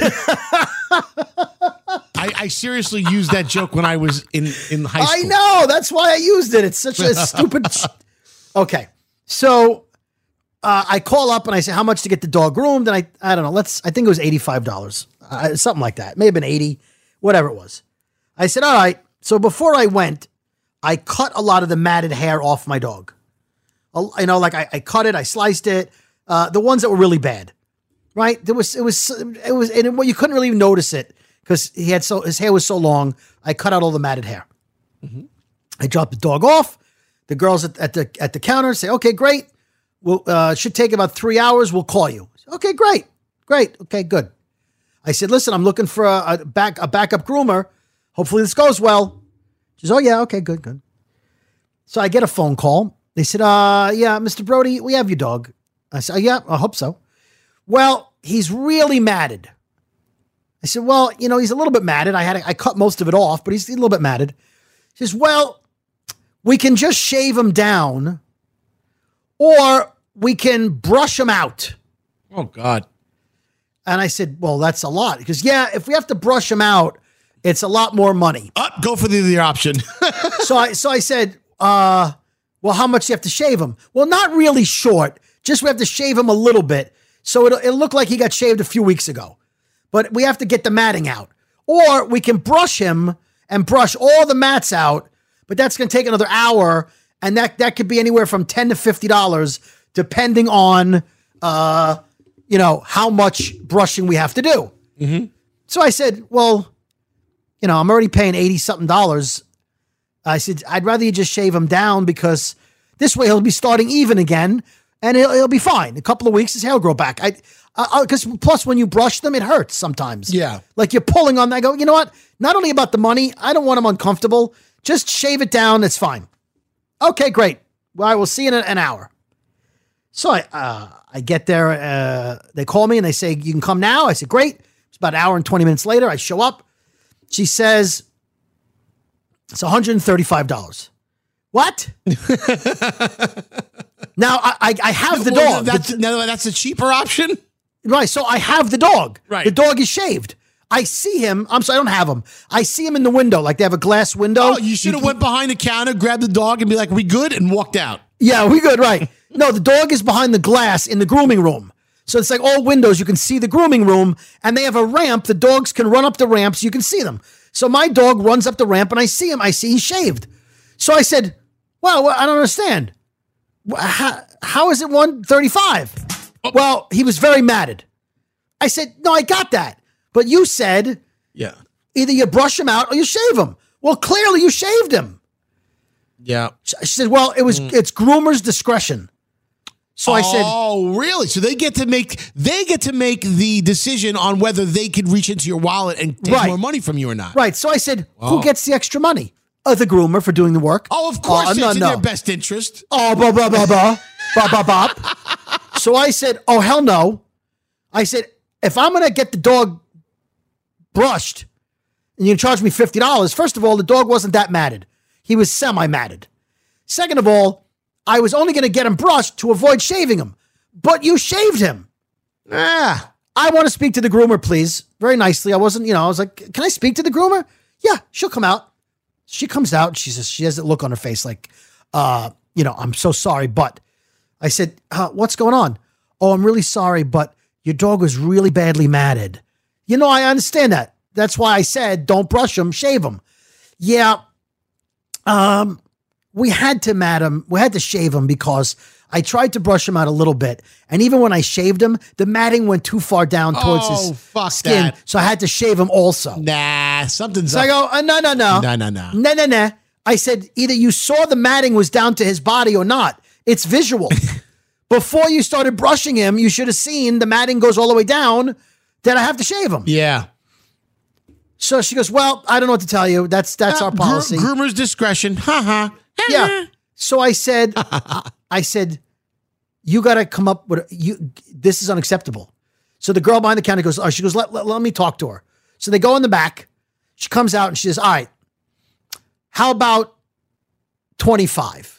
I, I seriously used that joke when I was in, in high school. I know. That's why I used it. It's such a stupid. sh- okay. So. Uh, I call up and I say, how much to get the dog groomed? And I, I don't know, let's, I think it was eighty-five dollars, uh, something like that. It may have been eighty, whatever it was. I said, all right. So before I went, I cut a lot of the matted hair off my dog. Uh, you know, like I, I cut it, I sliced it, uh, the ones that were really bad, right? There was, it was, it was, and it, well, you couldn't really notice it because he had so, his hair was so long. I cut out all the matted hair. Mm-hmm. I dropped the dog off. The girls at, at the, at the counter say, okay, great. Well, uh, it should take about three hours. We'll call you. Okay, great. Great. Okay, good. I said, listen, I'm looking for a, a back a backup groomer. Hopefully this goes well. She says, oh, yeah, okay, good, good. So I get a phone call. They said, uh, yeah, Mister Brody, we have your dog. I said, oh, yeah, I hope so. Well, he's really matted. I said, well, you know, he's a little bit matted. I had I cut most of it off, but he's a little bit matted. She says, well, we can just shave him down or we can brush him out. Oh, God. And I said, well, that's a lot. Because, yeah, if we have to brush him out, it's a lot more money. Uh, go for the other option. so I so I said, uh, well, how much do you have to shave him? Well, not really short. Just we have to shave him a little bit. So it'll, it'll look like he got shaved a few weeks ago. But we have to get the matting out. Or we can brush him and brush all the mats out. But that's going to take another hour. And that, that could be anywhere from ten to fifty dollars, depending on, uh, you know, how much brushing we have to do. Mm-hmm. So I said, well, you know, I'm already paying eighty something dollars. I said, I'd rather you just shave him down because this way he'll be starting even again and he'll, he'll be fine. A couple of weeks, his hair will grow back. I, because plus when you brush them, it hurts sometimes. Yeah. Like you're pulling on that. I go, you know what? Not only about the money, I don't want him uncomfortable. Just shave it down. It's fine. Okay, great. Well, I will see you in an hour. So I, uh, I get there. Uh, they call me and they say, you can come now. I said, great. It's about an hour and twenty minutes later. I show up. She says, it's one hundred thirty-five dollars. What? Now, I, I, I have the Well, dog. That's, The- no, that's a cheaper option. Right. So I have the dog. Right. The dog is shaved. I see him. I'm sorry, I don't have him. I see him in the window. Like they have a glass window. Oh, you should have went behind the counter, grabbed the dog, and be like, "We good?" and walked out. Yeah, we good. Right. No, the dog is behind the glass in the grooming room. So it's like all windows. You can see the grooming room, and they have a ramp. The dogs can run up the ramp so you can see them. So my dog runs up the ramp, and I see him. I see he's shaved. So I said, well, I don't understand. How, how is it one thirty-five? Well, he was very mad. I said, no, I got that. But you said Yeah. either you brush him out or you shave him. Well, clearly you shaved him. Yeah. She said, well, it was it's groomer's discretion. So I said, "Oh, really? So they get to make they get to make the decision on whether they could reach into your wallet and take Right. more money from you or not." right. So I said, Oh. who gets the extra money? Uh, the groomer for doing the work. Oh, of course, Uh, it's no, in no. their best interest. Oh, blah, blah, blah, blah, blah, blah, blah. So I said, oh, hell no. I said, if I'm going to get the dog brushed and you charge me fifty dollars, first of all, the dog wasn't that matted. He was semi-matted. Second of all, I was only going to get him brushed to avoid shaving him. But you shaved him. Ah. I want to speak to the groomer, please. Very nicely. I wasn't, you know, I was like, can I speak to the groomer? Yeah, she'll come out. She comes out and she says, she has that look on her face like, uh, you know, I'm so sorry, but I said, uh, what's going on? Oh, I'm really sorry, but your dog was really badly matted. You know, I understand that. That's why I said, don't brush him, shave him. Yeah. Um, we had to mat him. We had to shave him because I tried to brush him out a little bit. And even when I shaved him, the matting went too far down towards Oh, his fuck skin. that. So I had to shave him also. Nah, something's So up. I go, uh, no, no, no. No, no, no. No, no, no. I said, either you saw the matting was down to his body or not. It's visual. Before you started brushing him, you should have seen the matting goes all the way down. Then I have to shave him. Yeah. So she goes, well, I don't know what to tell you. That's that's Uh, our policy. gro- groomer's discretion. Ha ha. Yeah. So I said, I said, you got to come up with you. This is unacceptable. So the girl behind the counter goes, oh, she goes, let, let, let me talk to her. So they go in the back. She comes out and she says, all right, how about twenty-five?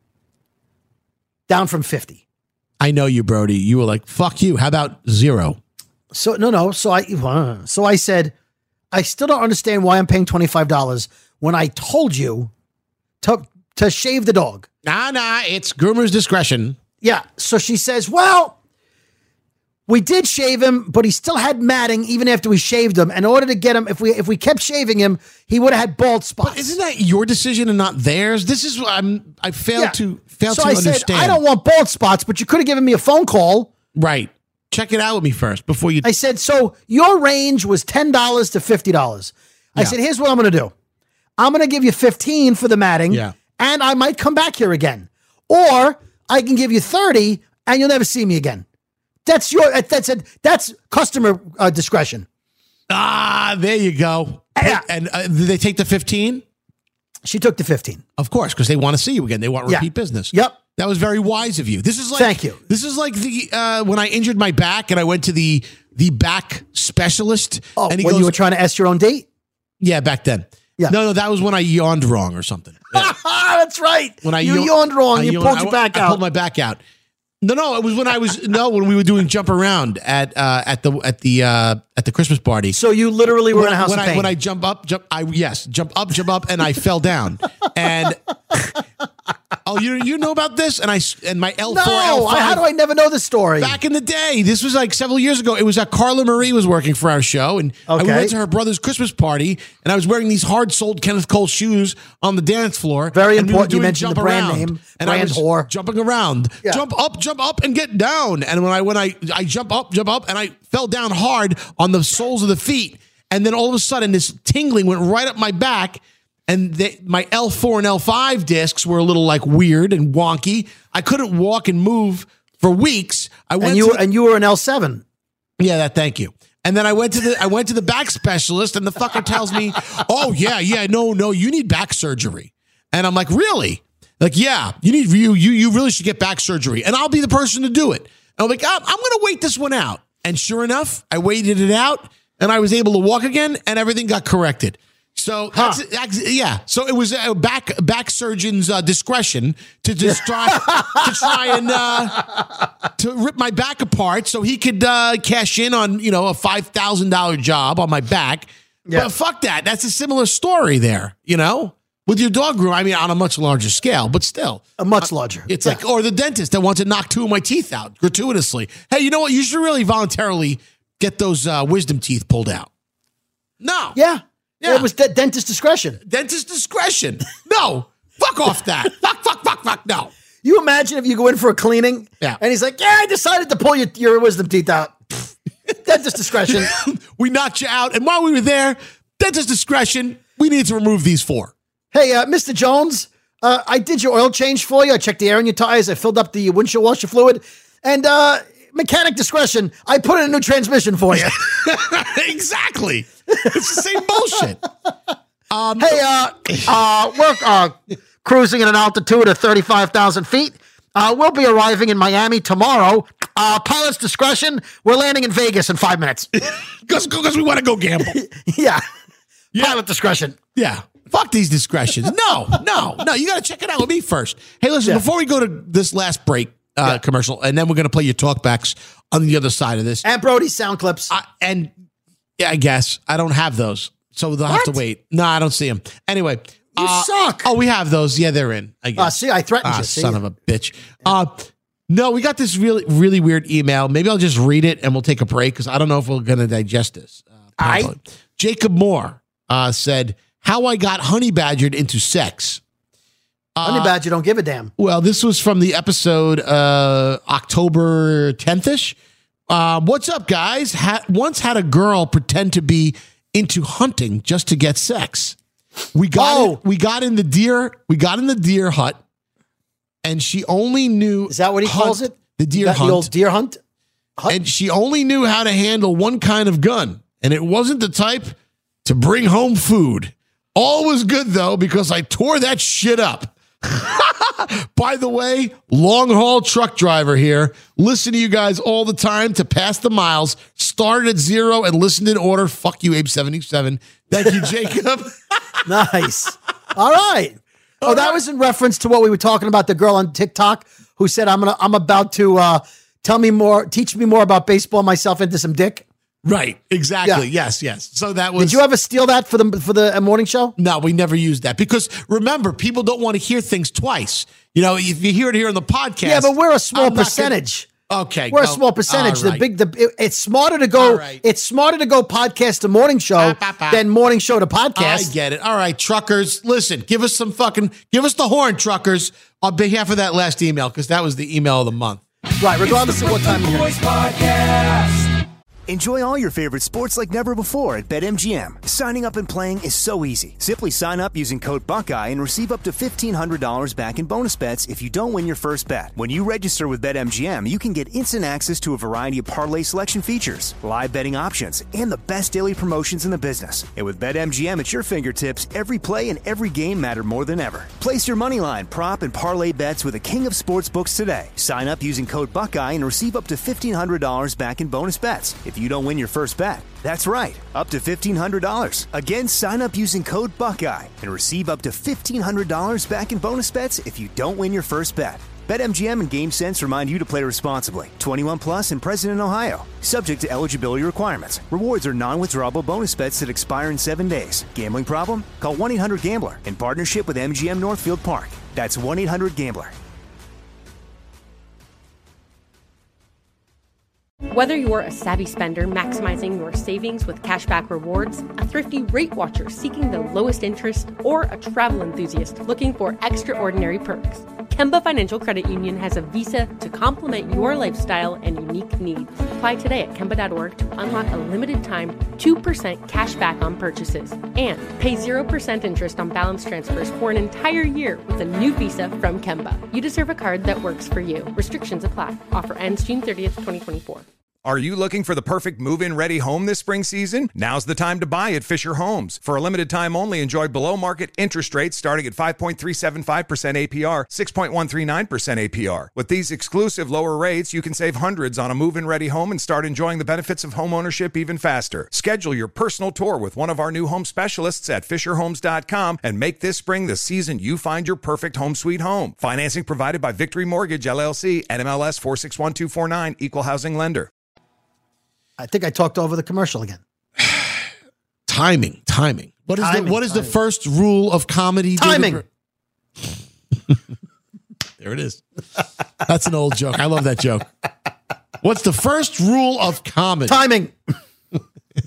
Down from fifty. I know you, Brody. You were like, fuck you. How about zero? So no, no. So I, uh, so I said, I still don't understand why I'm paying twenty-five dollars when I told you to, to shave the dog. Nah, nah. It's groomer's discretion. Yeah. So she says, well, we did shave him, but he still had matting even after we shaved him. In order to get him, if we if we kept shaving him, he would have had bald spots. But isn't that your decision and not theirs? This is what I'm. I failed Yeah. to fail so to I understand. said, I don't want bald spots, but you could have given me a phone call. Right. Check it out with me first before you. I said, so your range was ten dollars to fifty dollars. I Yeah. said, here's what I'm going to do. I'm going to give you fifteen for the matting. Yeah. And I might come back here again. Or I can give you thirty and you'll never see me again. That's your, that's a, that's customer uh, discretion. Ah, there you go. Yeah. And uh, did they take the fifteen? She took the fifteen. Of course, because they want to see you again. They want Yeah. repeat business. Yep. That was very wise of you. This is like Thank you. This is like the uh, when I injured my back and I went to the the back specialist. Oh, and he when goes, you were trying to ask your own date? yeah, back then. Yeah. No, no, that was when I yawned wrong or something. Yeah. That's right. When I you yawn- yawned wrong. I you yawned- pulled I- your back I out. pulled my back out. No, no, it was when I was no when we were doing jump around at uh, at the at the uh, at the Christmas party. so you literally were when, in a house when of I pain. when I jump up, jump I yes, jump up, jump up, and I fell down. And oh, you you know about this? And I and my L four, No, L five. how do I never know this story? Back in the day, this was like several years ago. It was that Carla Marie was working for our show, and Okay. I went to her brother's Christmas party, and I was wearing these hard-soled Kenneth Cole shoes on the dance floor. Very and we were important you doing mentioned the jump brand around, name, and I brand was whore. jumping around, Yeah. jump up, jump up, and get down. And when I when I I jump up, jump up, and I fell down hard on the soles of the feet, and then all of a sudden this tingling went right up my back. And they, my L four and L five discs were a little like weird and wonky. I couldn't walk and move for weeks. I went And you to, were, and you were an L seven. yeah, that. Thank you. And then I went to the I went to the back specialist, and the fucker tells me, "Oh yeah, yeah, no, no, you need back surgery." And I'm like, "Really?" Like, "Yeah, you need you you you really should get back surgery, and I'll be the person to do it." And I'm like, "I'm, I'm going to wait this one out." And sure enough, I waited it out, and I was able to walk again, and everything got corrected. So Huh. that's, that's, yeah, so it was a back back surgeon's uh, discretion to just try to try and uh, to rip my back apart so he could uh, cash in on you know a five thousand dollar job on my back. Yeah. But fuck that. That's a similar story there. You know, with your dog groom. I mean, on a much larger scale, but still, A much larger. it's Yeah. like or the dentist that wants to knock two of my teeth out gratuitously. Hey, you know what? You should really voluntarily get those uh, wisdom teeth pulled out. No. Yeah. Yeah. It was de- dentist discretion. Dentist discretion. No. Fuck off that. Fuck, fuck, fuck, fuck. No. You imagine if you go in for a cleaning Yeah. and he's like, yeah, I decided to pull your, your wisdom teeth out. Dentist discretion. We knocked you out. And while we were there, dentist discretion, we need to remove these four. Hey, uh, Mister Jones, uh, I did your oil change for you. I checked the air in your tires. I filled up the windshield washer fluid. And uh, mechanic discretion, I put in a new transmission for you. Exactly. It's the same bullshit. Um, Hey, uh, uh, we're uh, cruising at an altitude of thirty-five thousand feet. Uh, we'll be arriving in Miami tomorrow. Uh, pilot's discretion, we're landing in Vegas in five minutes. Because we want to go gamble. yeah. Yeah. Pilot discretion. Yeah. Fuck these discretions. No, no, no. You got to check it out with me first. Hey, listen, Yeah. before we go to this last break uh, Yeah. commercial, and then we're going to play your talkbacks on the other side of this. And Brody's sound clips. I, and yeah, I guess I don't have those, so they'll have to What? wait. No, I don't see them. Anyway, You uh, suck. Oh, we have those. Yeah, they're in. I guess. Uh, see, I threatened Ah, you. See? son of a bitch. Uh, no, we got this really, really weird email. Maybe I'll just read it and we'll take a break because I don't know if we're going to digest this. Uh, Aye. properly. Jacob Moore uh, said, "How I got honey badgered into sex." Honey Badger don't give a damn. Well, this was from the episode uh, October tenth-ish. Uh, what's up, guys? Ha- once had a girl pretend to be into hunting just to get sex. We got Oh. in, we got in the deer we got in the deer hut, and she only knew Is that what he hunt- calls it? The deer That hunt. The old deer hunt? And she only knew how to handle one kind of gun, and it wasn't the type to bring home food. All was good, though, because I tore that shit up. By the way, long haul truck driver here. Listen to you guys all the time to pass the miles. Started at zero and listened in order. Fuck you, Abe seventy-seven. Thank you, Jacob. Nice. All right. Oh, that was in reference to what we were talking about, the girl on TikTok who said, I'm gonna I'm about to uh, tell me more, teach me more about baseball, myself into some dick. Right, exactly. Yeah. Yes, yes. So that was. Did you ever steal that for the for the uh, morning show? No, we never used that because remember, people don't want to hear things twice. You know, if you hear it here on the podcast. Yeah, but we're a small I'm not gonna- percentage. Okay, We're a go. small percentage. All The right. big, the it- it's smarter to go. All right. It's smarter to go podcast to morning show Bop, bop, bop. than morning show to I podcast. get it. All right, truckers, listen, give us some fucking, give us the horn, truckers, on behalf of that last email, because that was the email of the month. Right, regardless of what time you're Boys Podcast. Enjoy all your favorite sports like never before at BetMGM. Signing up and playing is so easy. Simply sign up using code Buckeye and receive up to fifteen hundred dollars back in bonus bets if you don't win your first bet. When you register with BetMGM, you can get instant access to a variety of parlay selection features, live betting options, and the best daily promotions in the business. And with BetMGM at your fingertips, every play and every game matter more than ever. Place your moneyline, prop, and parlay bets with the king of sportsbooks today. Sign up using code Buckeye and receive up to fifteen hundred dollars back in bonus bets if you don't win your first bet. That's right, up to fifteen hundred dollars. Again, sign up using code Buckeye and receive up to fifteen hundred dollars back in bonus bets if you don't win your first bet. BetMGM and GameSense remind you to play responsibly. twenty-one plus and present in Ohio. Subject to eligibility requirements. Rewards are non-withdrawable bonus bets that expire in seven days. Gambling problem? Call one eight hundred gambler in partnership with M G M Northfield Park. That's one eight hundred gambler. Whether you're a savvy spender maximizing your savings with cashback rewards, a thrifty rate watcher seeking the lowest interest, or a travel enthusiast looking for extraordinary perks, Kemba Financial Credit Union has a visa to complement your lifestyle and unique needs. Apply today at Kemba dot org to unlock a limited time two percent cash back on purchases and pay zero percent interest on balance transfers for an entire year with a new visa from Kemba. You deserve a card that works for you. Restrictions apply. Offer ends June thirtieth, twenty twenty-four. Are you looking for the perfect move-in ready home this spring season? Now's the time to buy at Fisher Homes. For a limited time only, enjoy below-market interest rates starting at five point three seven five percent A P R, six point one three nine percent A P R. With these exclusive lower rates, you can save hundreds on a move-in ready home and start enjoying the benefits of home ownership even faster. Schedule your personal tour with one of our new home specialists at fisher homes dot com and make this spring the season you find your perfect home sweet home. Financing provided by Victory Mortgage, L L C, N M L S four six one two four nine, Equal Housing Lender. I think I talked over the commercial again. Timing, timing. What is Timing, the what is timing. the first rule of comedy? Timing. There it is. That's an old joke. I love that joke. What's the first rule of comedy? Timing. All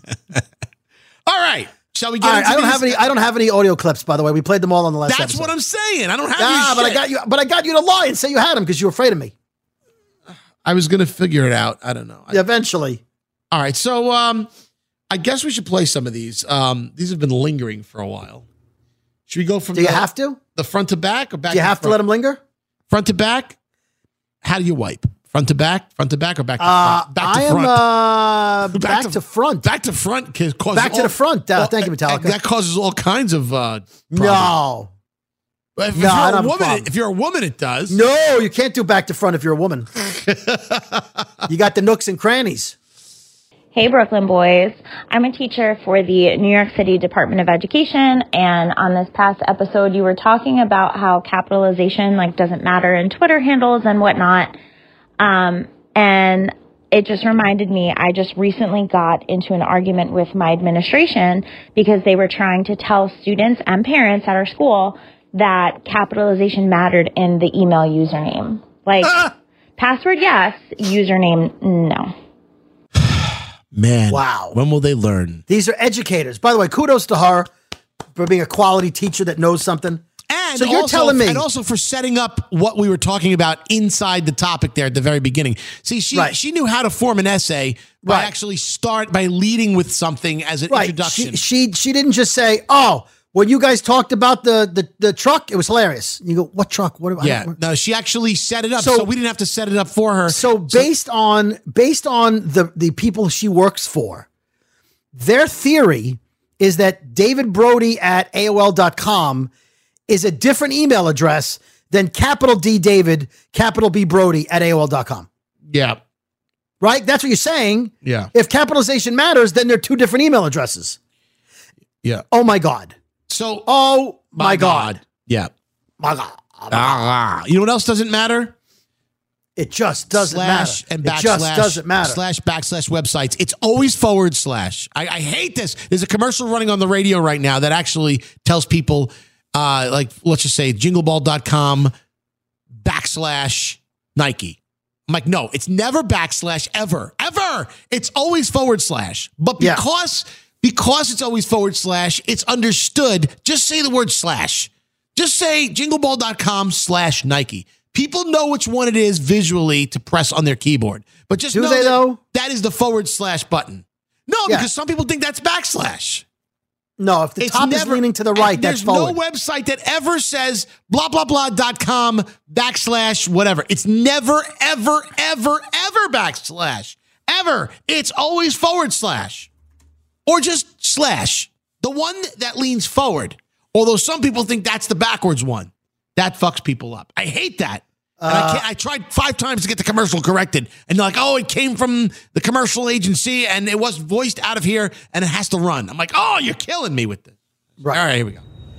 right. Shall we get All right, into I don't these? have any. I don't have any audio clips, by the way. We played them all on the last That's episode. what I'm saying. I don't have Ah, any but I shit. got you. But I got you to lie and say you had them because you were afraid of me. I was going to figure it out. I don't know. I- Eventually. All right. So um, I guess we should play some of these. Um, these have been lingering for a while. Should we go from Do you the, have to? the front to back or back Do you to have to front? let them linger? Front to back? How do you wipe? Front to back? Front to back or back to Uh, front? Back to I am front. uh, back, Back to, to- front. Back to front ca- causes Back to all- the front. Uh, all- thank you, Metallica. That causes all kinds of uh, problems. No. If, No, if, I you're don't a have a woman, problem. if you're a woman, it does. No, you can't do back to front if you're a woman. You got the nooks and crannies. Hey, Brooklyn boys. I'm a teacher for the New York City Department of Education, and on this past episode, you were talking about how capitalization like doesn't matter in Twitter handles and whatnot. Um, and it just reminded me, I just recently got into an argument with my administration because they were trying to tell students and parents at our school that capitalization mattered in the email username. Like, password, yes, username, no. Man. Wow. When will they learn? These are educators. By the way, kudos to her for being a quality teacher that knows something. And so you're also, telling me. and also for setting up what we were talking about inside the topic there at the very beginning. See, she Right. she knew how to form an essay by Right. actually start by leading with something as an Right. introduction. She, she she didn't just say, "Oh, when you guys talked about the the, the truck, it was hilarious." You go, "What truck? What?" I yeah, don't- no, she actually set it up, so, So- we didn't have to set it up for her. So based on based on the the people she works for, their theory is that David Brody at A O L dot com is a different email address than capital D David, capital B Brody at A O L dot com. Yeah, Right? That's what you're saying. yeah, If capitalization matters, then they're two different email addresses. yeah. Oh my God. So, Oh my, God. yeah. My God. Ah, you know what else doesn't matter? It just doesn't slash matter. and it backslash just doesn't matter. slash backslash websites. It's always forward slash. I, I hate this. There's a commercial running on the radio right now that actually tells people, uh, like, let's just say jingleball dot com backslash Nike. I'm like, no, it's never backslash ever, ever. It's always forward slash. But Yeah. because because it's always forward slash, it's understood. Just say the word slash. Just say jingleball dot com slash Nike. People know which one it is visually to press on their keyboard. But just Do know they, that, though? that is the forward slash button. No, Yeah. because some people think that's backslash. No, if the It's top is never- leaning to the right, that's There's forward. no website that ever says blah, blah, blah dot com backslash whatever. It's never, ever, ever, ever backslash. Ever. It's always forward slash. Or just slash. The one that leans forward. Although some people think that's the backwards one. That fucks people up. I hate that. And I, can't, I tried five times to get the commercial corrected. And they're like, oh, it came from the commercial agency and it was voiced out of here and it has to run. I'm like, oh, you're killing me with this. Right. All right, here we go.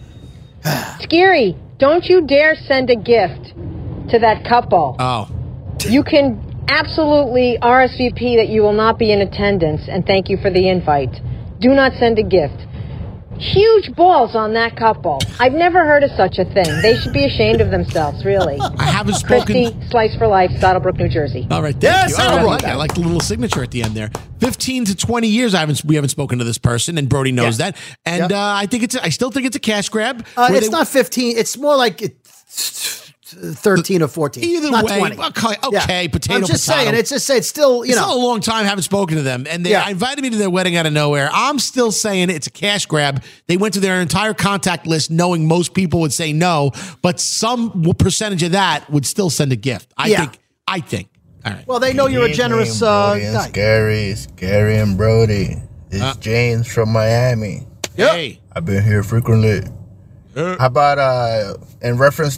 Scary, don't you dare send a gift to that couple. Oh. You can absolutely R S V P that you will not be in attendance and thank you for the invite. Do not send a gift. Huge balls on that couple. I've never heard of such a thing. They should be ashamed of themselves, really. I haven't spoken. Christy, Slice for Life, Saddlebrook, New Jersey. All right, thank Yes, you. All right, I, like, Saddlebrook. I like the little signature at the end there. Fifteen to twenty years, I haven't we haven't spoken to this person, and Brody knows Yeah. that. And Yep. uh, I think it's. I still think it's a cash grab. Uh, where it's they- not fifteen. It's more like it's thirteen or fourteen. Either not way, twenty. okay, okay, Yeah. potato, I'm just potato. saying. It's just say it's still you It's know. still a long time. Haven't spoken to them, and they Yeah. invited me to their wedding out of nowhere. I'm still saying it's a cash grab. They went to their entire contact list, knowing most people would say no, but some percentage of that would still send a gift. I Yeah. think. I think. All right. Well, they know you're a generous uh, Brody and guy. Scary, Scary and Brody. It's Uh. James from Miami. Hey. I've been here frequently. Uh. How about uh, in reference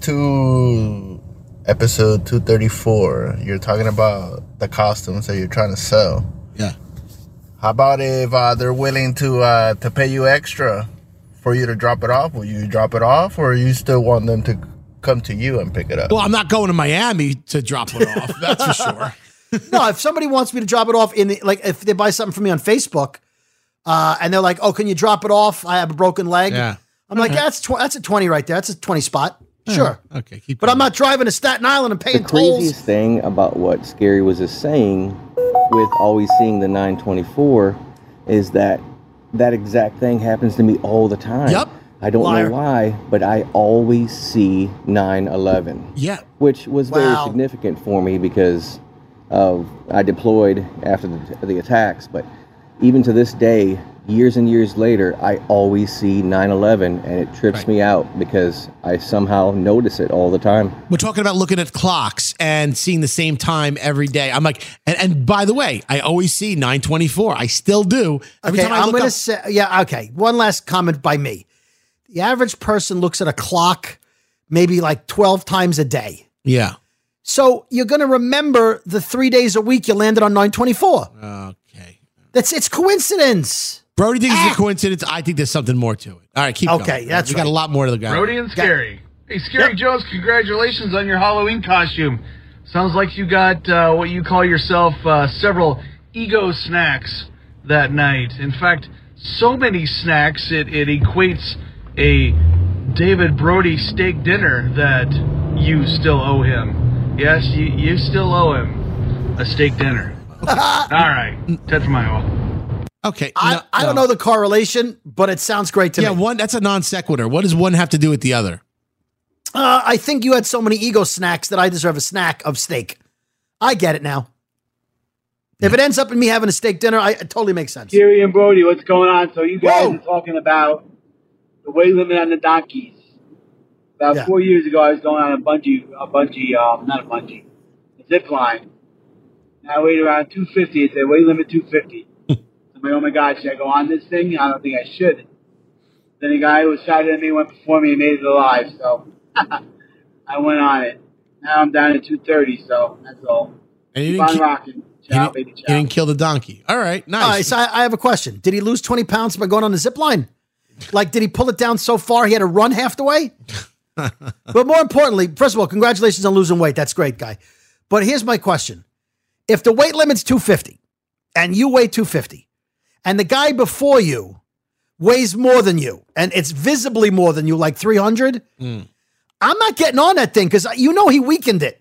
to episode two thirty-four, you're talking about the costumes that you're trying to sell. Yeah. How about if uh, they're willing to uh, to pay you extra for you to drop it off? Will you drop it off, or you still want them to come to you and pick it up? Well, I'm not going to Miami to drop it off. That's for sure. No, if somebody wants me to drop it off in the, like if they buy something from me on Facebook, uh, and they're like, "Oh, can you drop it off? I have a broken leg." Yeah. I'm like, Okay. "That's tw- that's a twenty right there. That's a twenty spot." Sure. Okay. Keep But I'm not driving to Staten Island and paying The tolls. craziest thing about what Scary was just saying with always seeing the nine twenty-four is that that exact thing happens to me all the time. Yep. I don't Liar. know why, but I always see nine eleven. Yeah. Which was very Wow. significant for me because of I deployed after the, the attacks, but even to this day, years and years later, I always see nine eleven, and it trips Right. me out because I somehow notice it all the time. We're talking about looking at clocks and seeing the same time every day. I'm like, and, and by the way, I always see nine twenty-four. I still do. Every Okay, time I I'm look going to up, say, yeah, okay. One last comment by me. The average person looks at a clock maybe like twelve times a day. yeah. So you're going to remember the three days a week you landed on nine twenty-four. Okay. That's it's coincidence. Brody thinks it's a coincidence. I think there's something more to it. All right, keep going. Okay, that's we got right. a lot more to the guy. Brody and Scary. Hey, Scary Yep. Jones, congratulations on your Halloween costume. Sounds like you got uh, what you call yourself uh, several ego snacks that night. In fact, so many snacks, it, it equates a David Brody steak dinner that you still owe him. Yes, you, you still owe him a steak dinner. All right, touch my oil. Okay. I, no- I don't no. know the correlation, but it sounds great to Yeah, me. one that's a non sequitur. What does one have to do with the other? Uh, I think you had so many ego snacks that I deserve a snack of steak. I get it now. If it ends up in me having a steak dinner, I, it totally makes sense. Scary and Brody, what's going on? So you guys Whoa. are talking about the weight limit on the donkeys. About Yeah. four years ago, I was going on a bungee, a bungee, um, not a bungee, a zip line. And I weighed around two fifty. It said weight limit two fifty. I'm like, oh my God, should I go on this thing? I don't think I should. Then the guy who was fatter than me went before me and made it alive. So I went on it. Now I'm down to two thirty. So that's all. And you Keep didn't, on ki- rocking. you Ciao, didn't- baby, you ciao. didn't kill the donkey. All right, nice. All right, so I, I have a question. Did he lose twenty pounds by going on the zip line? Like, did he pull it down so far he had to run half the way? But more importantly, first of all, congratulations on losing weight. That's great, guy. But here's my question. If the weight limit's two fifty and you weigh two fifty and the guy before you weighs more than you and it's visibly more than you, like three hundred, Mm. I'm not getting on that thing because you know he weakened it.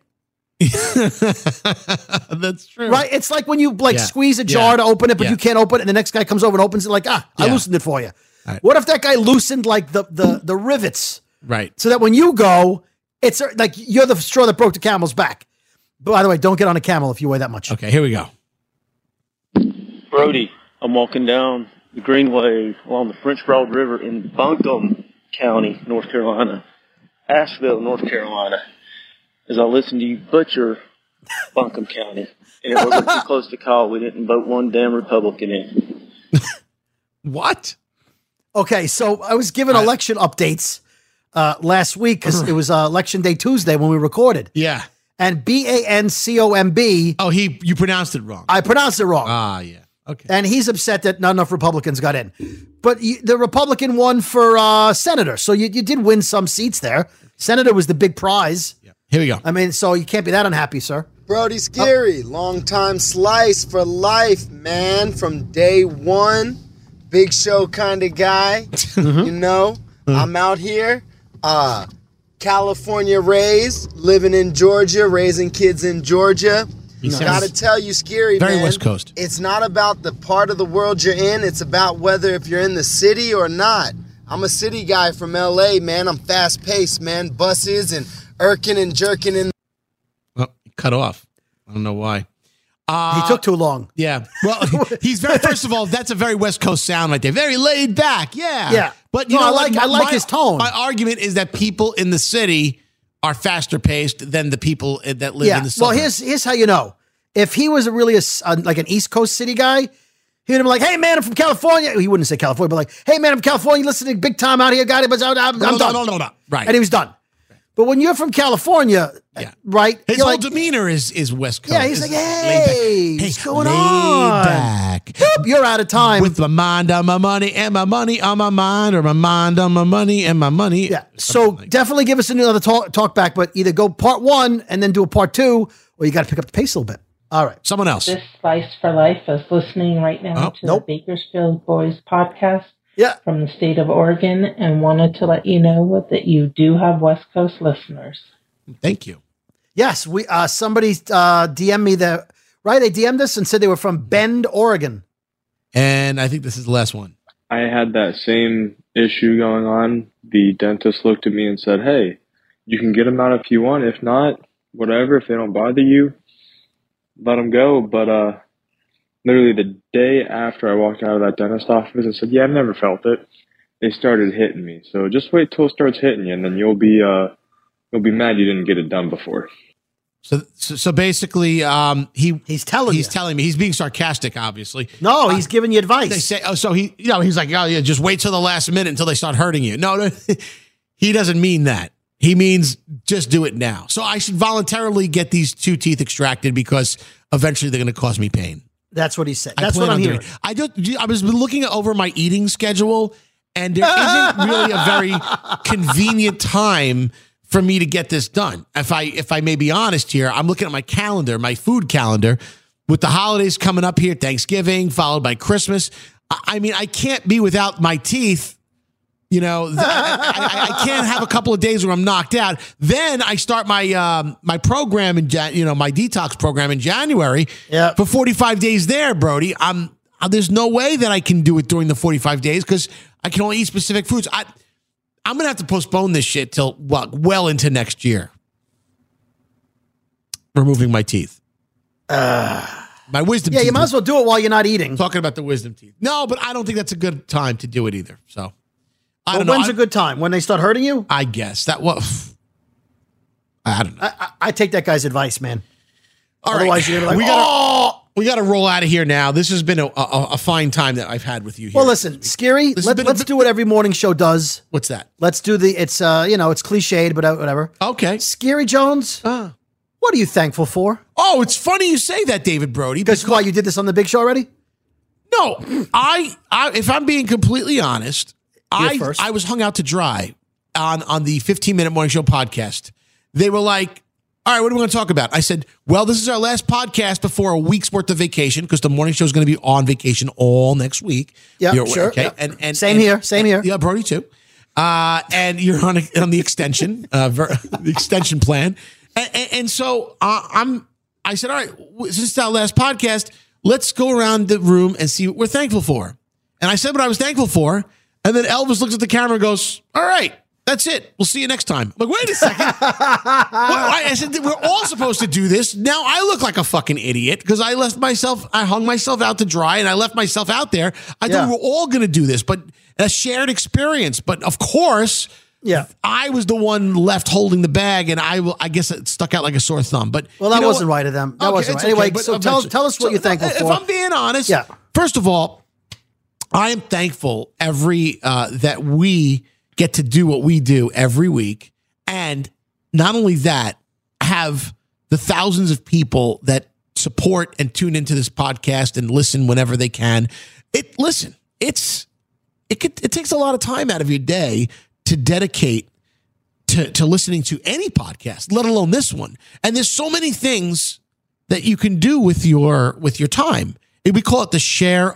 That's true. Right? It's like when you like Yeah. squeeze a jar Yeah. to open it, but Yeah. you can't open it, and the next guy comes over and opens it like, ah, I Yeah. loosened it for you. Right. What if that guy loosened like the the the rivets Right. so that when you go, it's uh, like you're the straw that broke the camel's back. But by the way, don't get on a camel if you weigh that much. Okay, here we go. Brody, I'm walking down the Greenway along the French Broad River in Buncombe County, North Carolina, Asheville, North Carolina, as I listen to you butcher Buncombe County. And it wasn't too close to call. We didn't vote one damn Republican in. What? Okay, so I was given election updates uh, last week because it was uh, Election Day Tuesday when we recorded. Yeah. And B A N C O M B. Oh, he you pronounced it wrong. I pronounced it wrong. Ah, yeah. Okay. And he's upset that not enough Republicans got in. But you, the Republican won for uh, senator. So you, you did win some seats there. Senator was the big prize. Yeah. Here we go. I mean, so you can't be that unhappy, sir. Brody Scary, long time slice for life, man. From day one big show kind of guy. You know, I'm out here, uh, California raised, living in Georgia, raising kids in Georgia. Nice. Gotta tell you, Scary, Very man. West Coast. It's not about the part of the world you're in. It's about whether if you're in the city or not. I'm a city guy from L A, man. I'm fast paced, man. Buses and irking and jerking in. Well, cut off. I don't know why. Uh, he took too long. Yeah. Well, he's very. First of all, that's a very West Coast sound right there. Very laid back. Yeah. Yeah. But you No, know, I like- my- I like my- his tone. My argument is that people in the city are faster paced than the people that live yeah. in the Well, suburbs. here's here's how you know. If he was a really a, s- a- like an East Coast city guy, he would be like, "Hey man, I'm from California." He wouldn't say California, but like, "Hey man, I'm from California. Listening big time out here, got it, but I'm, I'm No, no, done." no, no, no. Right. And he was done. But when you're from California, Yeah. right? His you're whole like, demeanor is is West Coast. yeah, he's Is like, laid back. "Hey, what's going laid on?" back. Boop, you're out of time. With my mind on my money and my money on my mind, or my mind on my money and my money. Yeah. So definitely give us another talk, talk back, but either go part one and then do a part two, or you got to pick up the pace a little bit. All right. Someone else. This Slice for Life is listening right now Oh, to nope. the Bakersfield Boys podcast Yeah. from the state of Oregon and wanted to let you know that you do have West Coast listeners. Thank you. Yes, we uh somebody uh D M'd me the right. They D M'd us and said they were from Bend, Oregon. And I think this is the last one. I had that same issue going on. The dentist looked at me and said, "Hey, you can get them out if you want. If not, whatever. If they don't bother you, let them go." But uh, literally the day after I walked out of that dentist office and said, "Yeah, I've never felt it," they started hitting me. So just wait till it starts hitting you, and then you'll be uh, you'll be mad you didn't get it done before. So, so, so basically, um, he he's telling he's you. telling me he's being sarcastic. Obviously, No, he's giving you advice. they say. Oh, so he, you know, he's like, oh yeah, just wait till the last minute until they start hurting you. No, no, he doesn't mean that. He means just do it now. So I should voluntarily get these two teeth extracted because eventually they're going to cause me pain. That's what he said. I That's plan what I'm on hearing. doing it. I just, I was looking over my eating schedule, and there isn't really a very convenient time for me to get this done. If I, if I may be honest here, I'm looking at my calendar, my food calendar, with the holidays coming up here, Thanksgiving followed by Christmas. I, I mean, I can't be without my teeth. You know, th- I, I, I can't have a couple of days where I'm knocked out. Then I start my um, my program in Jan- you know my detox program in January. Yeah. For forty-five days there, Brody. I'm uh, there's no way that I can do it during the forty-five days because I can only eat specific foods. I I'm gonna have to postpone this shit till well, well into next year. Removing my teeth. Uh, my wisdom yeah, teeth. you might as well do it while you're not eating. Talking about the wisdom teeth. No, but I don't think that's a good time to do it either. So I Well, don't know. when's I- a good time? When they start hurting you? I guess that was. I don't know. I, I, I take that guy's advice, man. All right. Otherwise, you're gonna be like, we gotta, oh. we got to roll out of here now. This has been a, a, a fine time that I've had with you here. Well, listen, Scary. This has Let, been a let's bit- do what every morning show does. What's that? Let's do the. It's uh, you know, it's cliched, but uh, whatever. Okay. Scary Jones. Uh. What are you thankful for? Oh, it's funny you say that, David Brody. Because why you did this on the Big Show already? No, I, I if I'm being completely honest, You're I first. I was hung out to dry on on the fifteen minute morning show podcast. They were like, "All right, what are we going to talk about?" I said, "Well, this is our last podcast before a week's worth of vacation because the morning show is going to be on vacation all next week." Yeah, You're- sure. Okay, yeah. and and same and- here. Same here. Yeah, Brody too. Uh, and you're on a, on the extension, uh, ver- the extension plan, and, and, and so uh, I'm. I said, all right, w- since it's our last podcast, let's go around the room and see what we're thankful for. And I said what I was thankful for, and then Elvis looks at the camera and goes, "All right, that's it. We'll see you next time." I'm like, wait a second. Well, I, I said we're all supposed to do this. Now I look like a fucking idiot because I left myself, I hung myself out to dry, and I left myself out there. I Yeah. thought we were all going to do this, but a shared experience. But of course, Yeah. I was the one left holding the bag, and I will. I guess it stuck out like a sore thumb. But Well, you that know wasn't what? right of them. That Okay, wasn't it's right. Anyway, okay, but so tell, eventually- tell us what So, you're thankful if for. I'm being honest, Yeah. first of all, I am thankful every uh, that we get to do what we do every week, and not only that, have the thousands of people that support and tune into this podcast and listen whenever they can. It listen, it's it could, it takes a lot of time out of your day to dedicate to to listening to any podcast, let alone this one. And there's so many things that you can do with your with your time. We call it the share of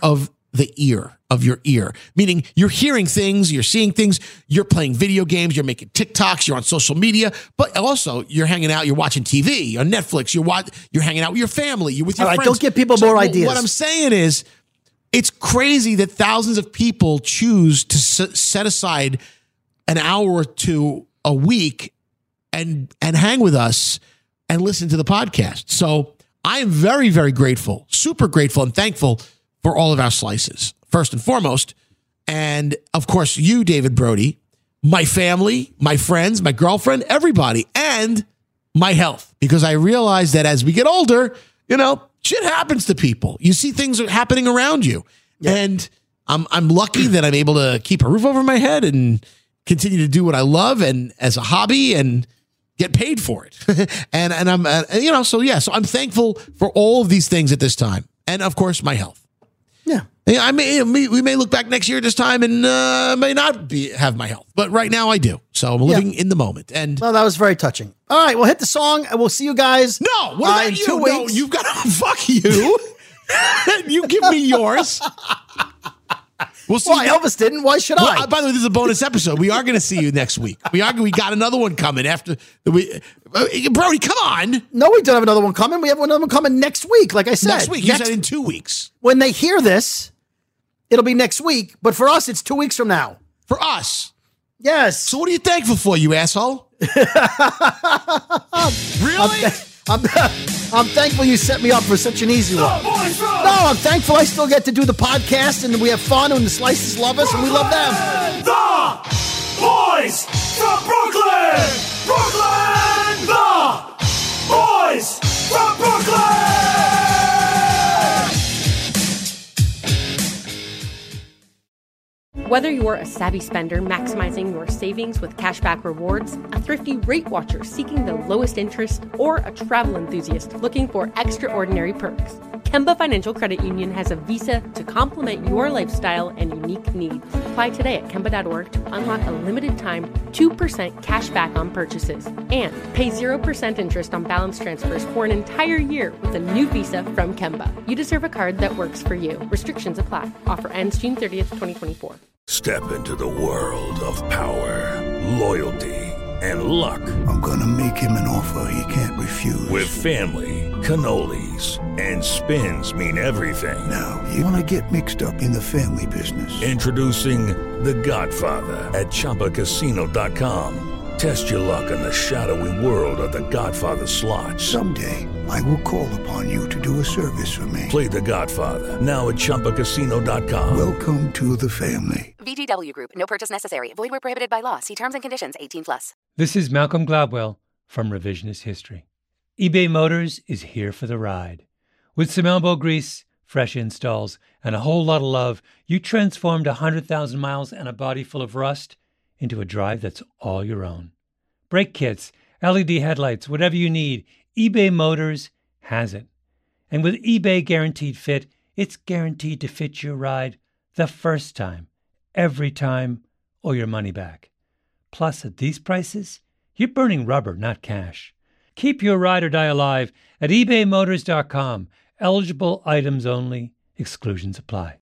the ear of your ear, meaning you're hearing things, you're seeing things, you're playing video games, you're making TikToks, you're on social media, but also you're hanging out, you're watching T V on Netflix, you're watch, you're hanging out with your family, you're with your All right, friends. don't give people So more w- ideas. What I'm saying is, it's crazy that thousands of people choose to s- set aside an hour or two a week and and hang with us and listen to the podcast. So I am very, very grateful, super grateful and thankful for all of our slices, first and foremost. And of course, you, David Brody, my family, my friends, my girlfriend, everybody, and my health. Because I realize that as we get older, you know, shit happens to people. You see things are happening around you. Yeah. And I'm I'm lucky that I'm able to keep a roof over my head and continue to do what I love and as a hobby and get paid for it. and and I'm uh, you know, so yeah, so I'm thankful for all of these things at this time. And of course, my health. Yeah. Yeah, I may, we may look back next year at this time and uh, may not be have my health, but right now I do. So I'm living yeah. in the moment. And well, that was very touching. All right, we'll hit the song and we'll see you guys. No, what about uh, in you? Two No, weeks. you've got to fuck you. You give me yours. We'll see. Why Elvis didn't? Why should well, I? Uh, by the way, this is a bonus episode. We are going to see you next week. We are. We got another one coming after the week. Uh, Brody, come on. No, we don't have another one coming. We have another one coming next week. Like I said, next week. You next, said in two weeks. When they hear this, it'll be next week. But for us, it's two weeks from now. For us, yes. So what are you thankful for, you asshole? Really? I'm, th- I'm, I'm thankful you set me up for such an easy one. No, I'm thankful I still get to do the podcast and we have fun and the Slices love us and we love them. The boys from Brooklyn! Brooklyn! The boys from Brooklyn! Whether you're a savvy spender maximizing your savings with cashback rewards, a thrifty rate watcher seeking the lowest interest, or a travel enthusiast looking for extraordinary perks, Kemba Financial Credit Union has a visa to complement your lifestyle and unique needs. Apply today at Kemba dot org to unlock a limited time two percent cash back on purchases and pay zero percent interest on balance transfers for an entire year with a new visa from Kemba. You deserve a card that works for you. Restrictions apply. Offer ends June thirtieth, twenty twenty-four. Step into the world of power, loyalty, and luck. I'm gonna make him an offer he can't refuse. With family, cannolis, and spins mean everything. Now, you wanna get mixed up in the family business. Introducing The Godfather at Chumba Casino dot com. Test your luck in the shadowy world of The Godfather slot. Someday, I will call upon you to do a service for me. Play The Godfather, now at Chumba Casino dot com. Welcome to the family. V G W Group. No purchase necessary. Void where prohibited by law. See terms and conditions. eighteen plus. This is Malcolm Gladwell from Revisionist History. eBay Motors is here for the ride. With some elbow grease, fresh installs, and a whole lot of love, you transformed one hundred thousand miles and a body full of rust into a drive that's all your own. Brake kits, L E D headlights, whatever you need, eBay Motors has it. And with eBay Guaranteed Fit, it's guaranteed to fit your ride the first time, every time, or your money back. Plus, at these prices, you're burning rubber, not cash. Keep your ride or die alive at ebay motors dot com. Eligible items only. Exclusions apply.